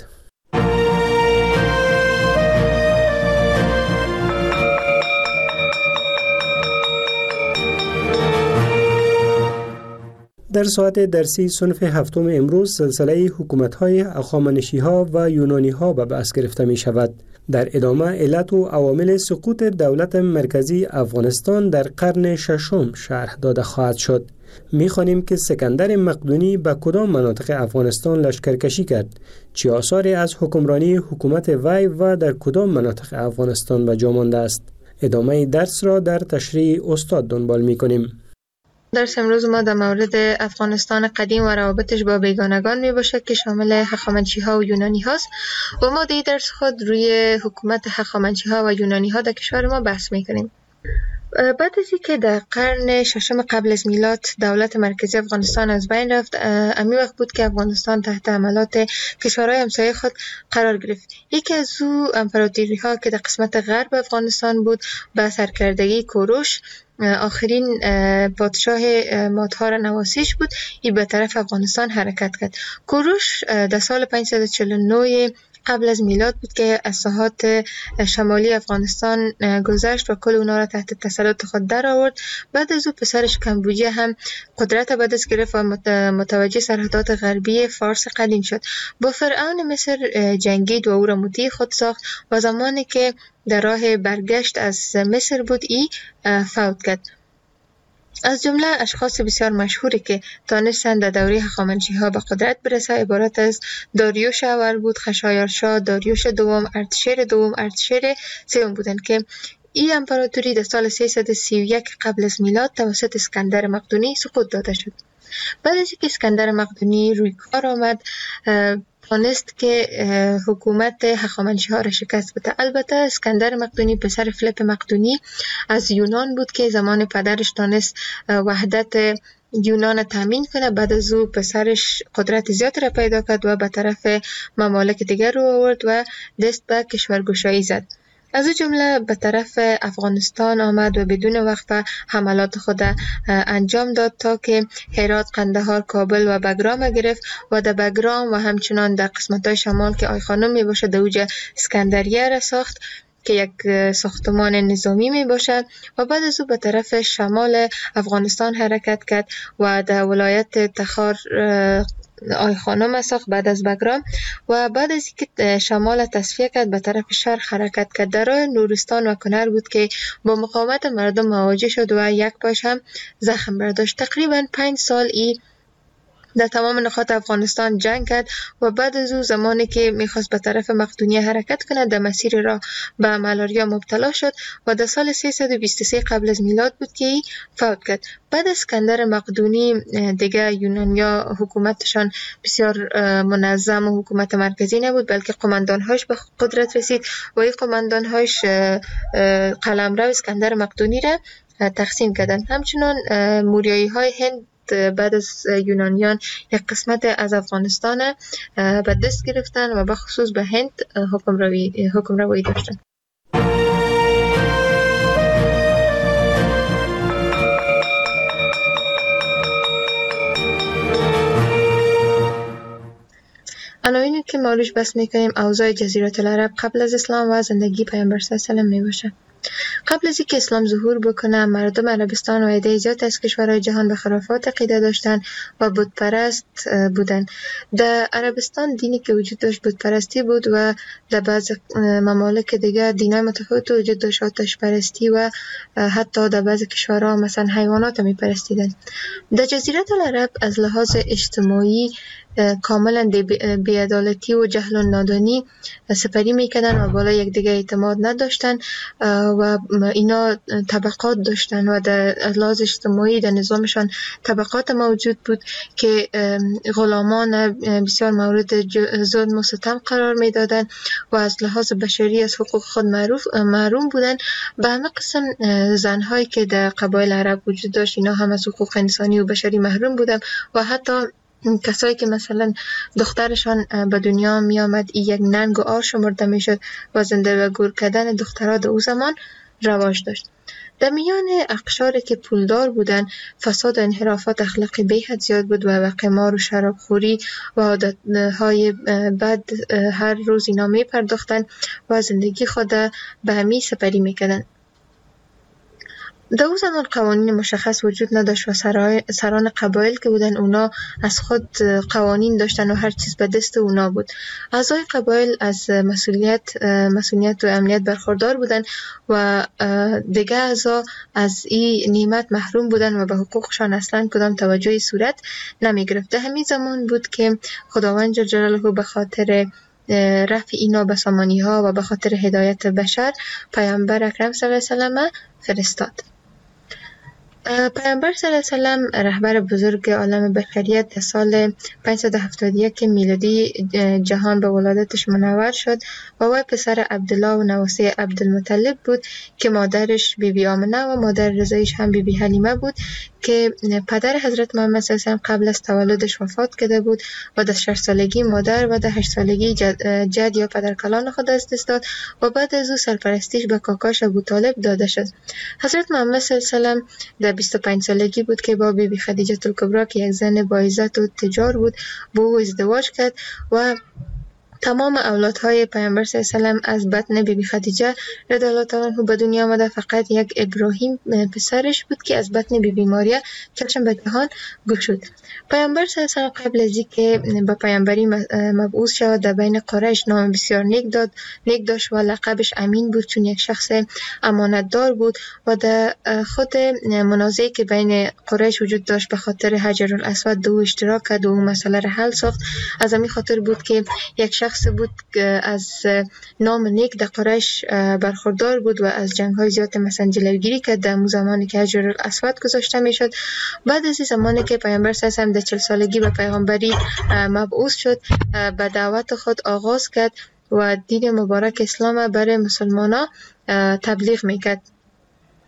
در ساعت درسی صنف هفتم امروز سلسله حکومت‌های هخامنشی‌ها و یونانی‌ها به بحث گرفته می‌شود. در ادامه علت و عوامل سقوط دولت مرکزی افغانستان در قرن ششم شرح داده خواهد شد. می‌خوانیم که اسکندر مقدونی به کدام مناطق افغانستان لشکرکشی کرد، چه آثاری از حکمرانی حکومت وی و در کدام مناطق افغانستان به جا مانده است. ادامه درس را در تشریح استاد دنبال می‌کنیم. درس امروز ما در مورد افغانستان قدیم و روابطش با بیگانگان می باشد که شامل هخامنشی ها و یونانی هاست و ما در درس خود روی حکومت هخامنشی ها و یونانی ها در کشور ما بحث می کنیم. بعد از اینکه در قرن ششم قبل از میلاد دولت مرکزی افغانستان از بین رفت، امی وقت بود که افغانستان تحت حملات کشورهای همسایه خود قرار گرفت. یکی از او امپراتوری ها که در قسمت غرب افغانستان بود به سرکردگی کوروش، آخرین پادشاه مادها را نواسیش بود، این به طرف افغانستان حرکت کرد. کوروش در سال پانصد و چهل و نه قبل از میلاد بود که از ساحات شمالی افغانستان گذشت و کل اونا را تحت تسلط خود در آورد. بعد از او پسرش کمبوجیه هم قدرت به دست گرفت و متوجه سرحدات غربی فارس قدیم شد. با فرعون مصر جنگید و او را مطیع خود ساخت و زمانی که در راه برگشت از مصر بود ای فوت کرد. از جمله اشخاص بسیار مشهوری که تانستند در دوره هخامنشی‌ها به قدرت برسه عبارت از داریوش اول بود، خشایارشا، داریوش دوم، ارتشیر دوم، ارتشیر سوم بودند که این امپراتوری در سال سیصد و سی و یک قبل از میلاد توسط اسکندر مقدونی سقوط داده شد. بعد از اینکه اسکندر مقدونی روی کار آمد، توانست که حکومت هخامنشی‌ها را شکست بده. البته اسکندر مقدونی پسر فیلیپ مقدونی از یونان بود که زمان پدرش تانست وحدت یونان تامین کنه. بعد از او پسرش قدرت زیاد را پیدا کرد و به طرف ممالک دیگر رو آورد و دست به کشورگشایی زد. از جمله به طرف افغانستان آمد و بدون وقفه حملات خود انجام داد تا که هرات، قندهار، کابل و بگرام گرفت و در بگرام و همچنان در قسمت‌های شمال که آی خانم می باشه در اوج اسکندریه را ساخت که یک ساختمان نظامی می باشد و بعد از او به طرف شمال افغانستان حرکت کرد و در ولایت تخار آی خانم ساخت بعد از بگرام و بعد از اینکه شمال تصفیه کرد به طرف شرق حرکت کرد. در راه نورستان و کنر بود که با مقاومت مردم مواجه شد و یک پاش هم زخم برداشت. تقریبا پنج سال ای در تمام نقاط افغانستان جنگ کرد و بعد از او زمانی که میخواست به طرف مقدونیه حرکت کند در مسیر راه به ملاریا مبتلا شد و در سال سیصد و بیست و سه قبل از میلاد بود که ای فوت کرد. بعد از اسکندر مقدونی دیگه یونانیا حکومتشان بسیار منظم و حکومت مرکزی نبود، بلکه قماندانهاش به قدرت رسید و این قماندانهاش قلمرو اسکندر مقدونی را تقسیم کردند. همچنان موریایی های هند بعد از یونانیان یک قسمت از افغانستان به دست گرفتن و به خصوص به هند حکم روی حکم روی داشتن. عناوینی که ما روش بحث میکنیم اوضاع جزیره العرب قبل از اسلام و زندگی پیامبر صلی الله علیه و آله می باشه. قبل از اینکه اسلام ظهور بکنه مردم عربستان و عده زیاد از کشورهای جهان به خرافات عقیده داشتن و بت پرست بودن. در عربستان دینی که وجود داشت بت پرستی بود و در بعض ممالک دیگه دینای متفاوت وجود داشت، آتش پرستی و حتی در بعض کشورها مثلا حیوانات می پرستیدن. در جزیره العرب از لحاظ اجتماعی کاملا بی‌عدالتی و جهل و نادانی سپری میکردن و بالا یک دیگه اعتماد نداشتن و اینا طبقات داشتن و در لحاظ اجتماعی در نظامشان طبقات موجود بود که غلامان بسیار مورد ظلم و ستم قرار میدادن و از لحاظ بشری از حقوق خود معروف محروم بودن. به همه قسم زنهایی که در قبایل عرب وجود داشت اینا هم از حقوق انسانی و بشری محروم بودن و حتی کسایی که مثلا دخترشان به دنیا می آمد ای یک ننگ و آر شمرده می شد و زنده و گور کردن دخترها در او زمان رواج داشت. در میان اقشاری که پولدار بودن فساد و انحرافات اخلاقی به حد زیاد بود و قمار و شرابخوری و عادتهای بد هر روز اینا می پرداختن و زندگی خود به همی سپری می کردن. در اون زمان قوانین مشخص وجود نداشت و سران قبایل که بودن اونا از خود قوانین داشتن و هر چیز به دست اونا بود. اعضای قبایل از مسئولیت مسئولیت و امنیت برخوردار بودن و دیگه اعضا از این نعمت محروم بودن و به حقوقشان اصلا کدام توجهی صورت نمی گرفت. در همین زمان بود که خداوند جل جلاله به خاطر رفع اینا به سامانی ها و به خاطر هدایت بشر پیامبر اکرم صلی الله علیه و آله فرستاد. پیامبر صلی الله علیه و آله رهبر بزرگ عالم بشریت در سال پانصد و هفتاد و یک میلادی جهان به ولادتش منور شد و وی پسر عبدالله و نواسه عبدالمطلب بود که مادرش بی بی آمنه و مادر رضایش هم بی بی حلیمه بود که پدر حضرت محمد صلی الله علیه و آله قبل از تولدش وفات کرده بود و در شش سالگی مادر و در هشت سالگی جد, جد یا پدرکلان خود از دست داد و بعد از او سرپرستیش به کاکاش ابوطالب داده شد. حضرت محمد صلی الله علیه و آله در بیست و پنج سالگی بود که با بی بی خدیجه الکبری که یک زن با عزت و تجار بود با او ازدواج کرد و تمام اولادهای پیامبر صلی الله علیه و آله از بطن بی بی خدیجه رضی الله تعالی عنها به دنیا آمده. فقط یک ابراهیم پسرش بود که از بطن بی بی ماریا چشم به جهان گشود. پیامبر صلی الله علیه و آله قبل از اینکه به پیامبری مبعوث شود در بین قریش نام بسیار نیک داد نیک داشت و لقبش امین بود چون یک شخص امانتدار بود و در خود منازعی که بین قریش وجود داشت به خاطر حجر الاسود دو اشتراک کرد و اون مسئله را حل ساخت. از همین خاطر بود که یک شخص بود که از نام نیک در قریش برخوردار بود و از جنگ‌های زیاد مثلا جلوگیری کرد در اون زمانی که حجر الاسود گذاشته میشد. بعد از این زمانی که پیامبر صلی الله علیه و آله در چهل سالگی به پیغمبری مبعوث شد به دعوت خود آغاز کرد و دین مبارک اسلام برای مسلمانان تبلیغ میکرد.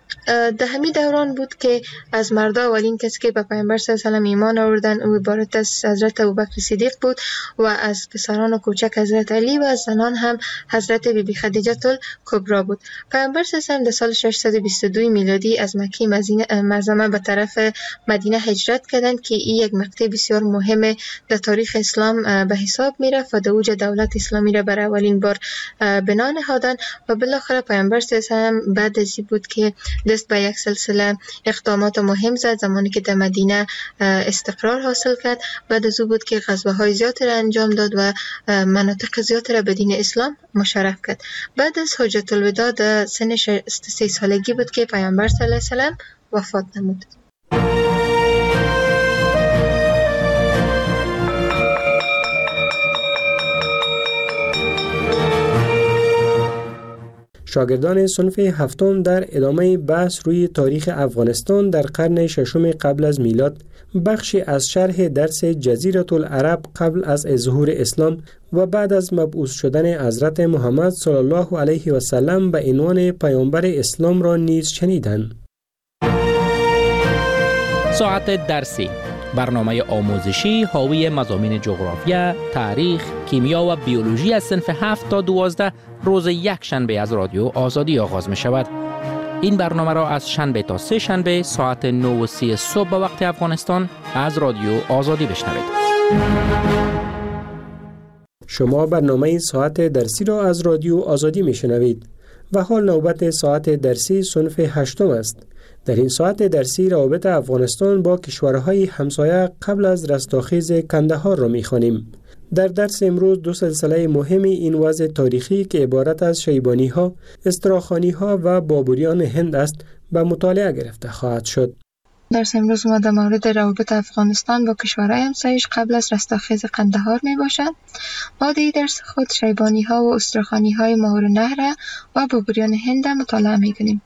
در همین دوران بود که از مردا اولین کسی که به پیامبر صلی الله علیه و آله ایمان آوردن او عبارت از حضرت ابوبکر صدیق بود و از پسران و کوچک حضرت علی و از زنان هم حضرت بیبی خدیجه الکبری بود. پیامبر صلی الله علیه و آله در سال ششصد و بیست و دو میلادی از مکه معظمه به طرف مدینه هجرت کردند که این یک مقطع بسیار مهم در تاریخ اسلام به حساب میرفت و در اوج دولت اسلامی را برای اولین بار بنا نهادند و بالاخره پیامبر صلی الله علیه و آله بعد از این بود که دست به یک سلسله اقدامات مهم زد. زمانی که در مدینه استقرار حاصل کرد، بعد از او بود که غزوه‌های زیادی را انجام داد و مناطق زیادی را به دین اسلام مشرف کرد. بعد از حجت الوداع در سن شصت و سه سالگی بود که پیامبر صلی الله علیه و آله وفات نمود. شاگردان صنف هفتم در ادامه بحث روی تاریخ افغانستان در قرن ششم قبل از میلاد بخشی از شرح درس جزیره العرب قبل از ظهور اسلام و بعد از مبعوث شدن حضرت محمد صلی الله علیه و سلم به عنوان پیامبر اسلام را نیز شنیدند. ساعت درسی، برنامه آموزشی حاوی مضامین جغرافیا، تاریخ، کیمیا و بیولوژی از صنف هفت تا دوازده روز یک شنبه از رادیو آزادی آغاز می شود. این برنامه را از شنبه تا سه شنبه ساعت نه و سی صبح به وقت افغانستان از رادیو آزادی بشنوید. شما برنامه ساعت درسی را از رادیو آزادی می شنوید و حال نوبت ساعت درسی صنف هشتم است. در این ساعت درسی روابط افغانستان با کشورهای همسایه قبل از رستاخیز کندهار را می‌خوانیم. در درس امروز دو سلسله مهم این وضع تاریخی که عبارت از شیبانی‌ها، استراخانی‌ها و بابریان هند است به مطالعه گرفته خواهد شد. درس امروز ما در مورد روابط افغانستان با کشورهای همسایش قبل از رستاخیز قندهار می باشد. ما در درس خود شیبانی‌ها و استراخانی‌های ماهور نهر و بابریان هند مطالعه می‌کنیم.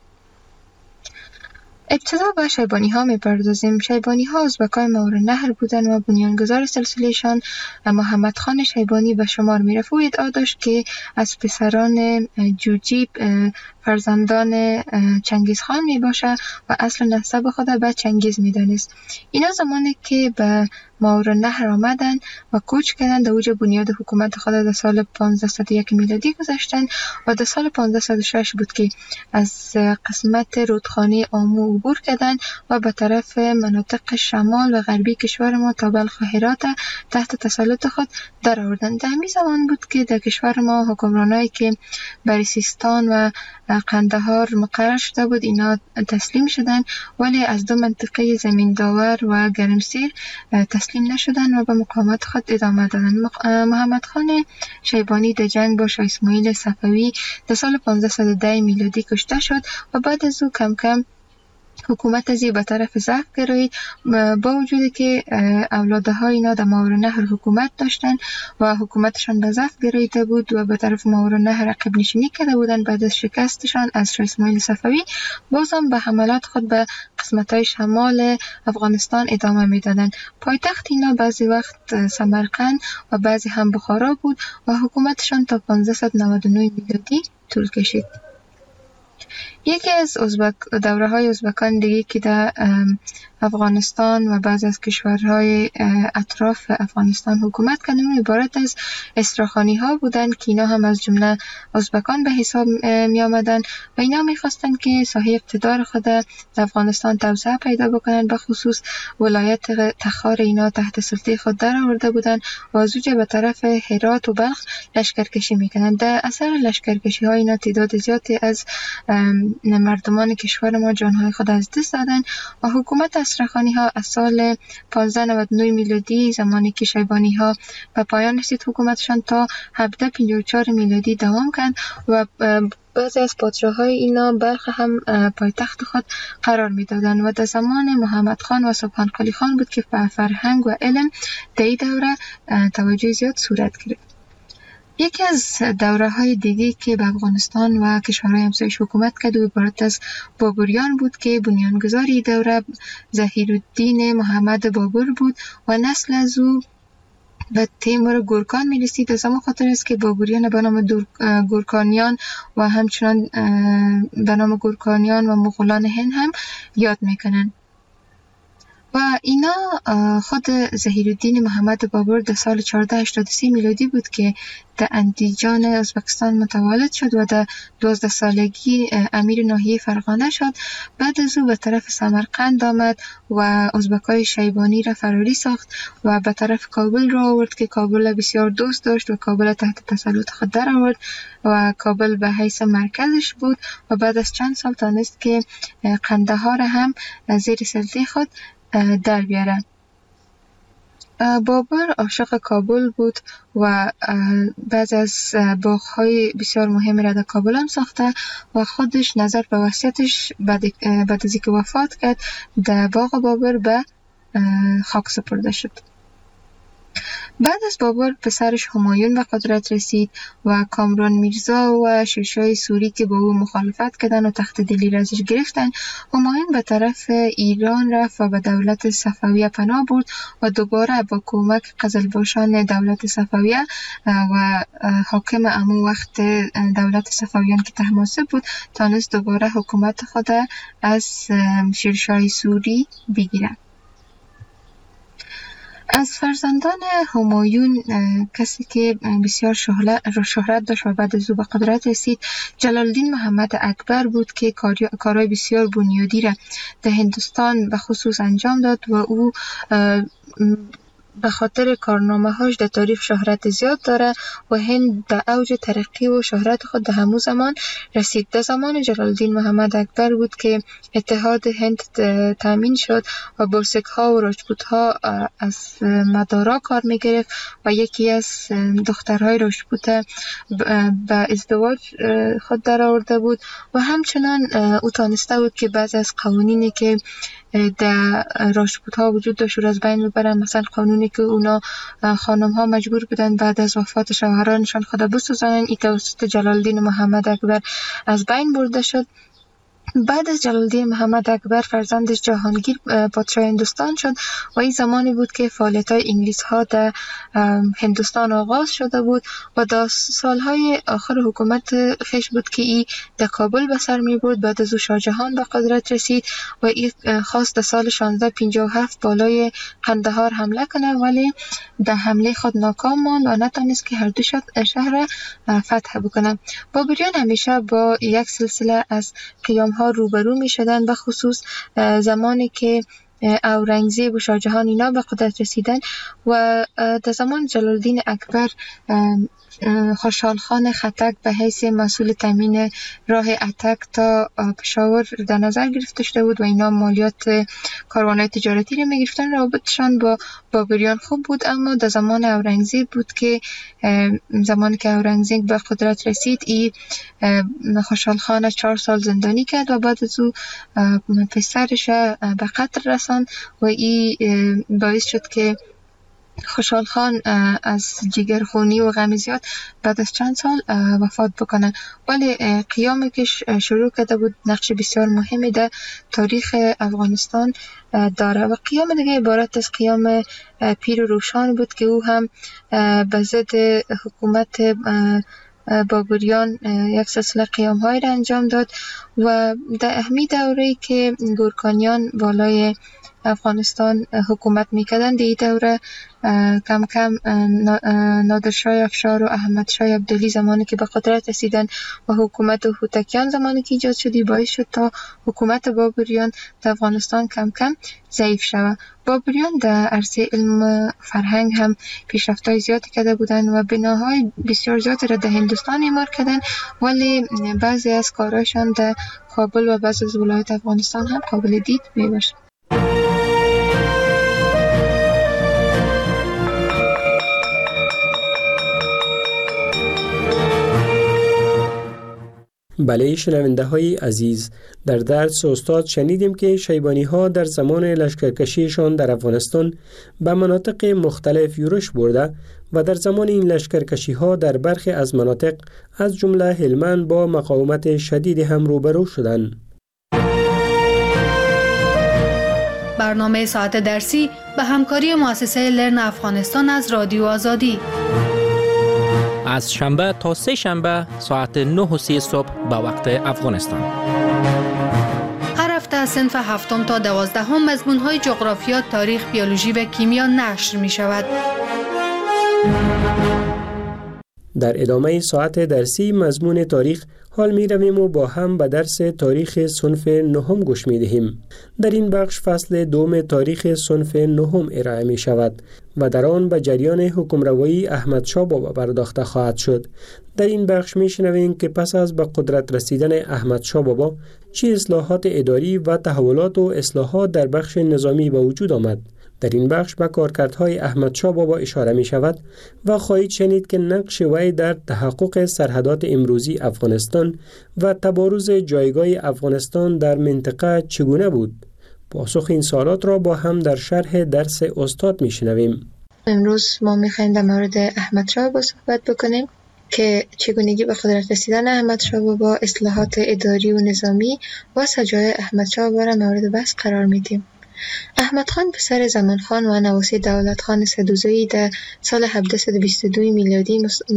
ابتدا به شیبانی ها می پردازیم. شیبانی ها ازبکای ماهور نهر بودند و بنیانگذار سلسلهشان محمد خان شیبانی به شمار می رفت. او ادعا داشت که از پسران جوجیب فرزندان چنگیز خان می باشه و اصل نسب خود به چنگیز می دانست. اینا زمانی که به ماهور نهر آمدن و کوچ کردن در اوج بنیاد حکومت خود در سال پانزده و یک میلادی گذاشتن و در سال پانزده و شش بود که از قسمت رودخانه آمو عبور کردن و به طرف مناطق شمال و غربی کشور ما تا بلخ و هرات تحت تسلط خود در آوردن. در همین زمان بود که در کشور ما حکمرانایی که بر سیستان و قندهار مقرر شده بود اینا تسلیم شدن، ولی از دو منطقه زمین داور و گرمسیر تسلیم نشدن و به مقاومت خود ادامه دادن. محمد خان شیبانی در جنگ با شاه اسماعیل صفوی در سال پانزده و ده میلادی کشته شد و بعد از او کم کم حکومت ازی به طرف ضعف گرایید، با وجودی که اولاده های اینا در ماهور نهر حکومت داشتن و حکومتشان به ضعف گراییده بود و به طرف ماهور نهر عقب نشینی کرده بودن. بعد از شکستشان از شاه اسماعیل صفوی بازم به حملات خود به قسمت های شمال افغانستان ادامه میدادن. پایتخت اینا بعضی وقت سمرقند و بعضی هم بخارا بود و حکومتشان تا پانزده و نود و نه میلادی طول کشید. یکی از ازبک دوره های ازبکان دیگه که در افغانستان و بعض از کشورهای اطراف افغانستان حکومت کردن عبارت از استراخانی ها بودن که اینا هم از جمله ازبکان به حساب می آمدن و اینا می خواستن که ساحه اقتدار خود در افغانستان توسعه پیدا بکنن. به خصوص ولایت تخار اینا تحت سلطه خود در آورده بودن و از اوج به طرف هرات و بلخ لشکرکشی میکنن. در اثر لشکرکشی ها اینا تعداد زیادی از مردمان کشور ما جانهای خود از دست دادن و حکومت استراخانی ها از سال پانزده و نود و نه میلادی زمانی که شیبانی ها به پایان رسید حکومتشان تا هفده و پنجاه و چهار میلادی دوام کرد و بعضی از پادشاه‌های اینا بلخ هم پایتخت خود قرار میدادن و در زمان محمد خان و سبحان قلی خان بود که به فرهنگ و علم در این دوره توجه زیاد صورت گرفت. یکی از دوره های دیگه که به افغانستان و کشورهای همسایش حکومت کرد و عبارت از بابریان بود که بنیانگذاری دوره ظهیرالدین محمد بابر بود و نسل از او به تیمور گورکان می رسید. از همون خاطر است که بابریان به نام گورکانیان و همچنان به نام گورکانیان و مغولان هند هم یاد میکنن. و اینا خود ظهیرالدین محمد بابر در سال چهارده هشتاد و سه میلادی بود که در اندیجان ازبکستان متولد شد و در دوازده سالگی امیر ناحیه فرغانه شد. بعد از او به طرف سمرقند آمد و ازبکای شیبانی را فراری ساخت و به طرف کابل را آورد که کابل بسیار دوست داشت و کابل تحت تسلط خود در آورد و کابل به حیث مرکزش بود و بعد از چند سال تانست که قندهار هم زیر سلطه خود در بیاره. بابر عاشق کابل بود و بعض از باغ‌های بسیار مهم را در کابل هم ساخته و خودش نظر به وصیتش بعد بعد از اینکه وفات کرد در باغ بابر به خاک سپرده شد. بعد از بابر پسرش همایون به قدرت رسید و کامران میرزا و شیرشاه سوری که با او مخالفت کردن و تخت دلی را ازش گرفتن. همایون به طرف ایران رفت و به دولت صفویه پناه برد و دوباره با کمک قزلباشان دولت صفویه و حاکم امو وقت دولت صفویان که طهماسب بود تانست دوباره حکومت خود از شیرشاه سوری بگیرد. از فرزندان همایون کسی که بسیار شهرت داشت و بعد از او به قدرت رسید جلال الدین محمد اکبر بود که کارهای بسیار بنیادی را در هندوستان به خصوص انجام داد و او به خاطر کارنامه‌هاش در تاریخ شهرت زیاد داره و هند در اوج ترقی و شهرت خود در همون زمان رسید. در زمان جلال الدین محمد اکبر بود که اتحاد هند تامین شد و برسک‌ها و راجپوت‌ها از مدارا کار می‌گرفت و یکی از دخترهای راجپوت به ازدواج خود در آورده بود و همچنان او تانسته بود که بعضی از قوانینی که در راجپوت ها وجود داشت رو از بین ببرن. مثلا قانونی که اونا خانم ها مجبور بودن بعد از وفات شوهرانشان خود بسوزانن، این توسط جلال الدین محمد اکبر از بین برده شد. بعد از جلال الدین محمد اکبر فرزندش جهانگیر پادشاه هندوستان شد و این زمانی بود که فعالیت‌های انگلیس ها در هندوستان آغاز شده بود و در سالهای آخر حکومت خیش بود که این در کابل به سر می برد. بعد از او شاه جهان به قدرت رسید و این خواست در سال شانزده پنجاه و هفت بالای قندهار حمله کنه ولی در حمله خود ناکام ماند و نتونست که هر دو شهر فتح بکنه. بابریان همیشه با یک سلسله از قیام ها روبرو می شدن، به خصوص زمانی که اورنگزیب و شاه جهان اینا به قدرت رسیدن و در زمان جلال الدین اکبر خوشحال خان خټک به حیث مسئول تامین راه اتک تا پشاور در نظر گرفته شده بود و اینا مالیات کاروان‌های تجارتی رو می‌گرفتن. رابطشان با بابریان خوب بود، اما در زمان اورنگزیب بود که زمانی که اورنگزیب به قدرت رسید ای خوشحال خان چهار سال زندانی کرد و بعد از او پسرش به قتل رساند و ای باعث شد که خوشحال خان از جگرخونی و غم زیاد بعد از چند سال وفات بکنه. ولی قیامی که شروع کرده بود نقش بسیار مهمی در تاریخ افغانستان داره و قیام دیگه عبارت از قیام پیر و روشان بود که او هم به ضد حکومت بابریان یک سلسله قیام های را انجام داد و در اهمی دوره‌ای که گورکانیان بالای افغانستان حکومت میکردن در این دوره کم کم نادرشاه افشار و احمد شاه عبدالی زمانی که به قدرت رسیدن و حکومت هوتکیان زمانی که ایجاد شدی باعث شد تا حکومت بابریان در افغانستان کم کم ضعیف شود. بابریان در عرصه علم فرهنگ هم پیشرفت‌های زیادی کرده بودند و بناهای بسیار زیادی را در هندوستان اعمار کردند، ولی بعضی از کارهایشان در کابل و بعضی از ولایات افغانستان هم قابل دید میباشد. بله شنونده های عزیز، در درس استاد شنیدیم که شیبانی ها در زمان لشکرکشیشان در افغانستان به مناطق مختلف یورش برده و در زمان این لشکرکشی ها در برخی از مناطق از جمله هلمند با مقاومت شدید هم روبرو شدند. برنامه ساعت درسی به همکاری مؤسسه لرن افغانستان از رادیو آزادی. از شنبه تا سه شنبه ساعت نه و سی صبح به وقت افغانستان. هر هفته از صنف هفتم تا دوازدهم مضمون‌های جغرافیا، تاریخ، بیولوژی و کیمیا نشر می شود. در ادامه ساعت درسی مضمون تاریخ حال می رویم و با هم به درس تاریخ صنف نهم گوش می دهیم. در این بخش فصل دوم تاریخ صنف نهم ارائه می شود و در آن به جریان حکمروایی احمد شاه بابا پرداخته خواهد شد. در این بخش می شنویم که پس از به قدرت رسیدن احمد شاه بابا چه اصلاحات اداری و تحولات و اصلاحات در بخش نظامی به وجود آمد. در این بخش به کارکردهای احمد شاه بابا اشاره می شود و خواهید شنید که نقش وی در تحقق سرحدات امروزی افغانستان و تبارز جایگاه افغانستان در منطقه چگونه بود. پاسخ این سوالات را با هم در شرح درس استاد می شنویم. امروز ما می خواهیم در مورد احمد شاه بابا صحبت بکنیم که چگونگی به قدرت رسیدن احمد شاه بابا، اصلاحات اداری و نظامی و سجای احمد شاه بابا را مورد بحث قرار میدیم. احمد خان پسر زمان خان و نواسی دولت خان سدوزایی در سال هفتصد و بیست و دو میلادی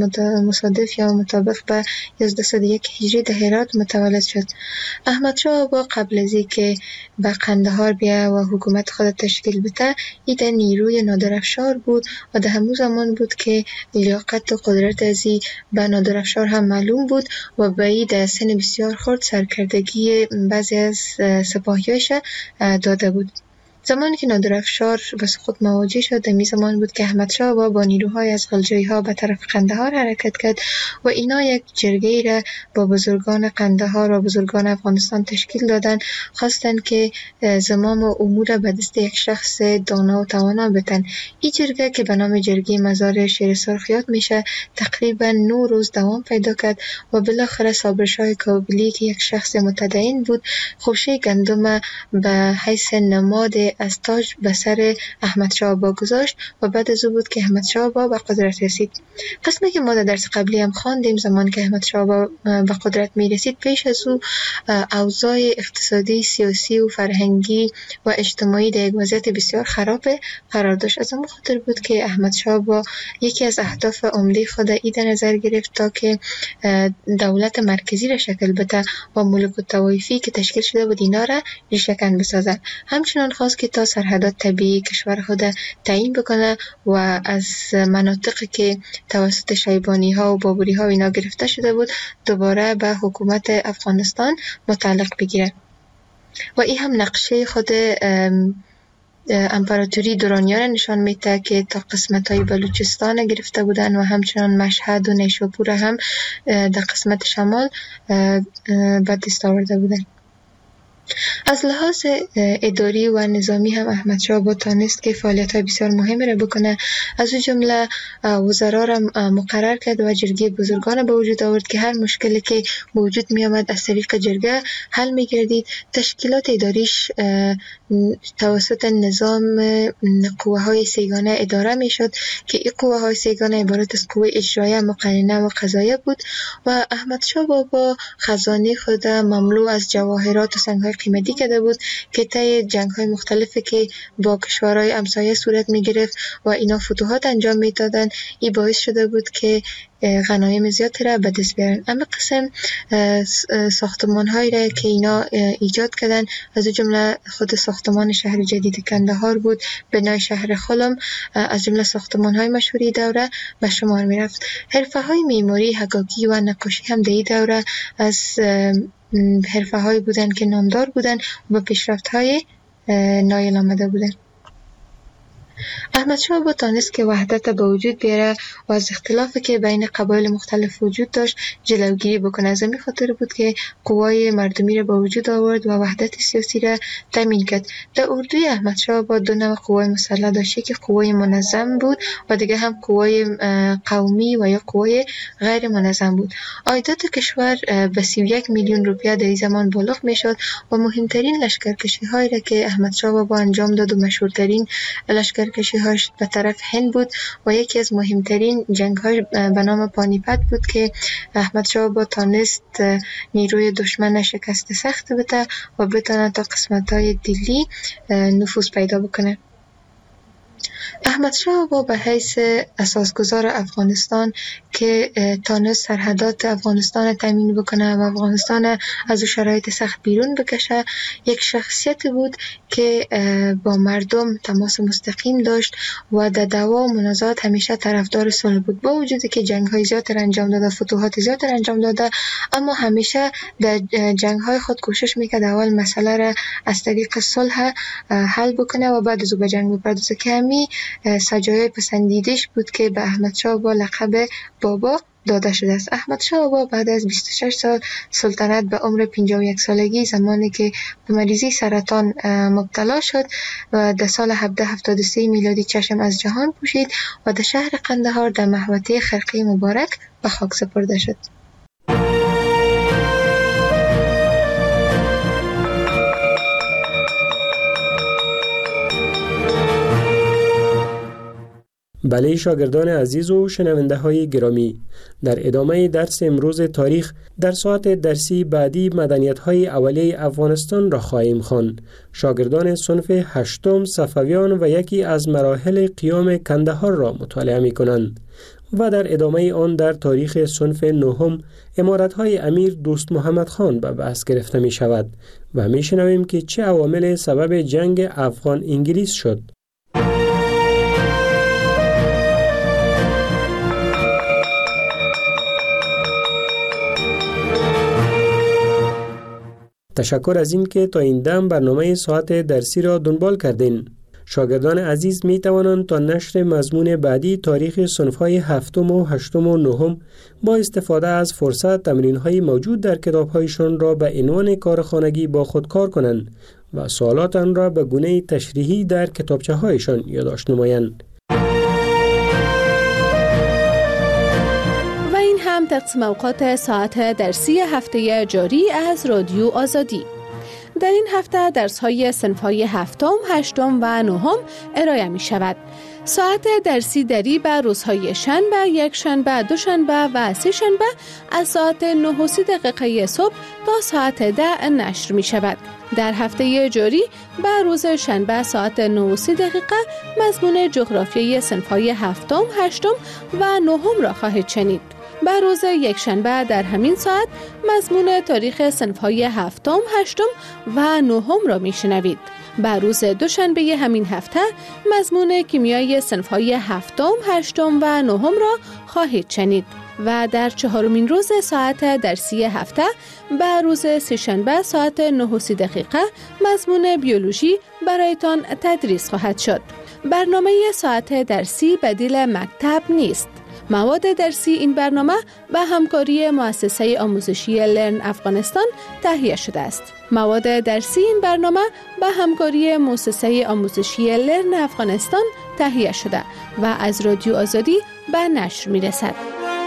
مصادف یا مطابق به یازده و یک هجری در هرات متولد شد. احمد شاه بابا قبل از اینکه به قندهار بیا و حکومت خود تشکیل بده، ای در نیروی نادرافشار بود و در همون زمان بود که لیاقت و قدرت ازی به نادرافشار هم معلوم بود و به ای در سن بسیار خرد سرکردگی بعضی از سپاهیاش داده بود. زمانی که نادرافشار به سقوط مواجه شد، در می زمان بود که احمد شاه بابا با نیروهای از غلجایی ها به طرف قندهار حرکت کرد و اینا یک جرگه را با بزرگان قندهار و بزرگان افغانستان تشکیل دادند. خواستند که زمام و امور به دست یک شخص دانا و توانا بتن. این جرگه که به نام جرگه مزار شیر سرخ یاد میشه تقریبا نه روز دوام پیدا کرد و بالاخره صابرشاه کابلی که یک شخص متدین بود خوشه گندم به حیث نماد از تاج به سر احمد شاه بابا گذاشت و بعد از او بود که احمد شاه بابا به قدرت رسید. قسمی که ما در درس قبلی هم خواندیم، زمان که احمد شاه بابا به قدرت می رسید، پیش از او اوضاع اقتصادی، سیاسی و فرهنگی و اجتماعی در یک وضعیت بسیار خراب قرار داشت. از اون خاطر بود که احمد شاه بابا یکی از اهداف عمده خود ای در نظر گرفت تا که دولت مرکزی را شکل بده و ملک الطوایفی که تشکیل شده بود اینا را ریشه‌کن بسازد. همچنان خواست که تا سرحدات طبیعی کشور خود تعیین بکنه و از مناطقی که توسط شیبانی ها و بابری ها اینا گرفته شده بود دوباره به حکومت افغانستان متعلق بگیره و این هم نقشه خود امپراتوری دورانیان نشان میده که تا قسمت های بلوچستان گرفته بودن و همچنان مشهد و نیشابور هم در قسمت شمال به دست آورده بودن. از لحاظ اداری و نظامی هم احمد شاه بابا تانست که فعالیت‌های بسیار مهمی را بکنه. از او جمله وزرا را مقرر کرد و جرگه بزرگان به وجود آورد که هر مشکلی که به وجود می آمد از طریق جرگه حل می گردید. تشکیلات اداریش توسط نظام قوه های سیگانه اداره می شد که این قوه های سیگانه عبارت از قوه اجرایه، مقننه و قضاییه بود و احمد شاه بابا خزانه خود مملو از جواهرات و سنگ‌های قیمتی کرده بود که طی جنگ‌های مختلفی که با کشورهای همسایه صورت می‌گرفت و اینا فتوحات انجام می‌دادن، این باعث شده بود که غنایم زیادی را به دست بیارن. اما قسم ساختمان‌هایی را که اینا ایجاد کردن، از جمله خود ساختمان شهر جدید کندهار بود، بنای شهر خلم، از جمله ساختمان‌های مشهوری دوره به شمار می‌رفت. حرفه‌های معماری، حکاکی و نقاشی هم در این دوره از حرفه هایی بودن که نامدار بودن و به پیشرفت های نایل آمده بودن. احمد شاه بابا تانست که وحدت به وجود بیاره و از اختلافی که بین قبایل مختلف وجود داشت جلوگیری بکنه. از همین خاطر بود که قوای مردمی را به وجود آورد و وحدت سیاسی را تامین کرد. در اردوی احمد شاه بابا دو نوع قوای مسلح داشت، که قوای منظم بود و دیگه هم قوای قومی و یا قوای غیر منظم بود. عایدات کشور به سی و یک میلیون روپیه در این زمان بالغ میشد و مهمترین لشکرکشی هایی را که احمد شاه بابا انجام داد و مشهورترین لشکر سرکشی هاش به طرف هند بود و یکی از مهمترین جنگ های به نام پانیپت بود که احمد شاه بابا تانست نیروی دشمن شکست سخت بده و بتونه تا قسمت های دلی نفوذ پیدا بکنه. احمد شاه بابا به حیث اساسگزار افغانستان که تانست سرحدات افغانستان تامین بکنه و افغانستان از شرایط سخت بیرون بکشه، یک شخصیت بود که با مردم تماس مستقیم داشت و در دعوا و منازعات همیشه طرفدار صلح بود. با وجودی که جنگ های زیاد انجام داده، فتوحات زیاد انجام داده، اما همیشه در جنگ های خود کوشش میکرد اول مسئله را از طریق صلح حل بکنه و بعد از او به جنگ بپردازه که همی سجایای پسندیدش بود که به احمد شاه با لقب بابا داده شده است. احمد شاه بابا بعد از بیست و شش سال سلطنت به عمر پنجاه و یک سالگی، زمانی که به مریضی سرطان مبتلا شد و در سال هفده هفتاد و سه میلادی چشم از جهان پوشید و در شهر قندهار در محوطه خرقه مبارک به خاک سپرده شد. بله شاگردان عزیز و شنونده های گرامی، در ادامه درس امروز تاریخ در ساعت درسی بعدی مدنیت های اولیه افغانستان را خواهیم خواند. شاگردان صنف هشتم صفویان و یکی از مراحل قیام کندهار را مطالعه می کنند و در ادامه آن در تاریخ صنف نهم امارت های امیر دوست محمد خان به بحث گرفته می شود و می شنویم که چه عوامل سبب جنگ افغان انگلیس شد. تشکر از این که تا این دم برنامه ساعت درسی را دنبال کردین. شاگردان عزیز می توانند تا نشر مضمون بعدی تاریخ صنف‌های هفتم و هشتم و نهم با استفاده از فرصت تمرین‌های موجود در کتاب‌هایشان را به عنوان کارخانگی با خود کار کنند و سوالات آن را به گونه تشریحی در کتابچه‌هایشان یادداشت نمایند. هم تقسیم اوقات ساعت درسی هفته جاری از رادیو آزادی. در این هفته درس‌های صنف‌های هفتم، هشتم و نهم ارائه می شود. ساعت درسی دری به روزهای شنبه، یک شنبه، دو شنبه و سه شنبه از ساعت نه و سی دقیقه صبح تا ساعت ده نشر می شود. در هفته جاری به روز شنبه ساعت نه و سی دقیقه مضمون جغرافیای صنف‌های هفتم، هشتم و نهم را خواهید شنید. به روز یک شنبه در همین ساعت مضمون تاریخ صنف‌های هفتم، هشتم و نهم را میشنوید. به روز دوشنبه همین هفته مضمون کیمیای صنف‌های هفتم، هشتم و نهم را خواهید شنید و در چهارمین روز ساعت درسی هفته به روز سه‌شنبه ساعت نه و سی دقیقه مضمون بیولوژی برایتان تدریس خواهد شد. برنامه ساعت درسی بدیل مکتب نیست. مواد درسی این برنامه به همکاری مؤسسه آموزشی لرن افغانستان تهیه شده است. مواد درسی این برنامه به همکاری مؤسسه آموزشی لرن افغانستان تهیه شده و از رادیو آزادی به نشر می رسد.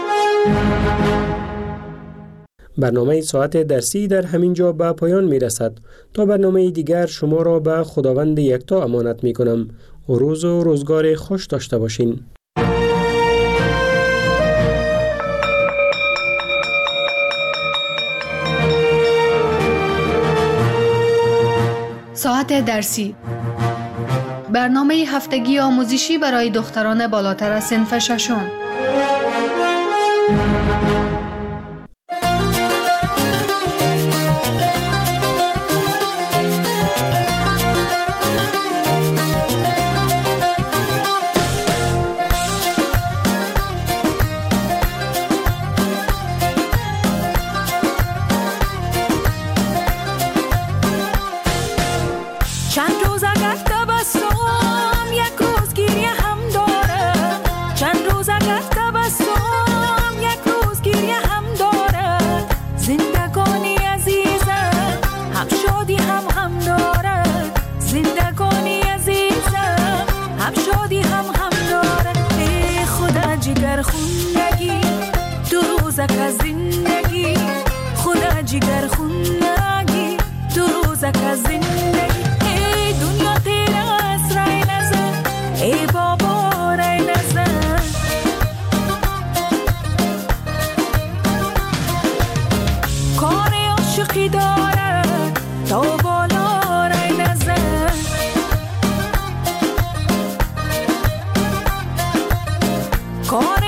برنامه ساعت درسی در همین جا به پایان می رسد. تا برنامه دیگر شما را به خداوند یکتا امانت می کنم. روز و روزگار خوش داشته باشین. ساعت درسی، برنامه هفتگی آموزشی برای دختران بالاتر از صنف ششم. زندگی ای دنیا تیرا اسرائیل ازا ای داره تا بالا رای نزن کار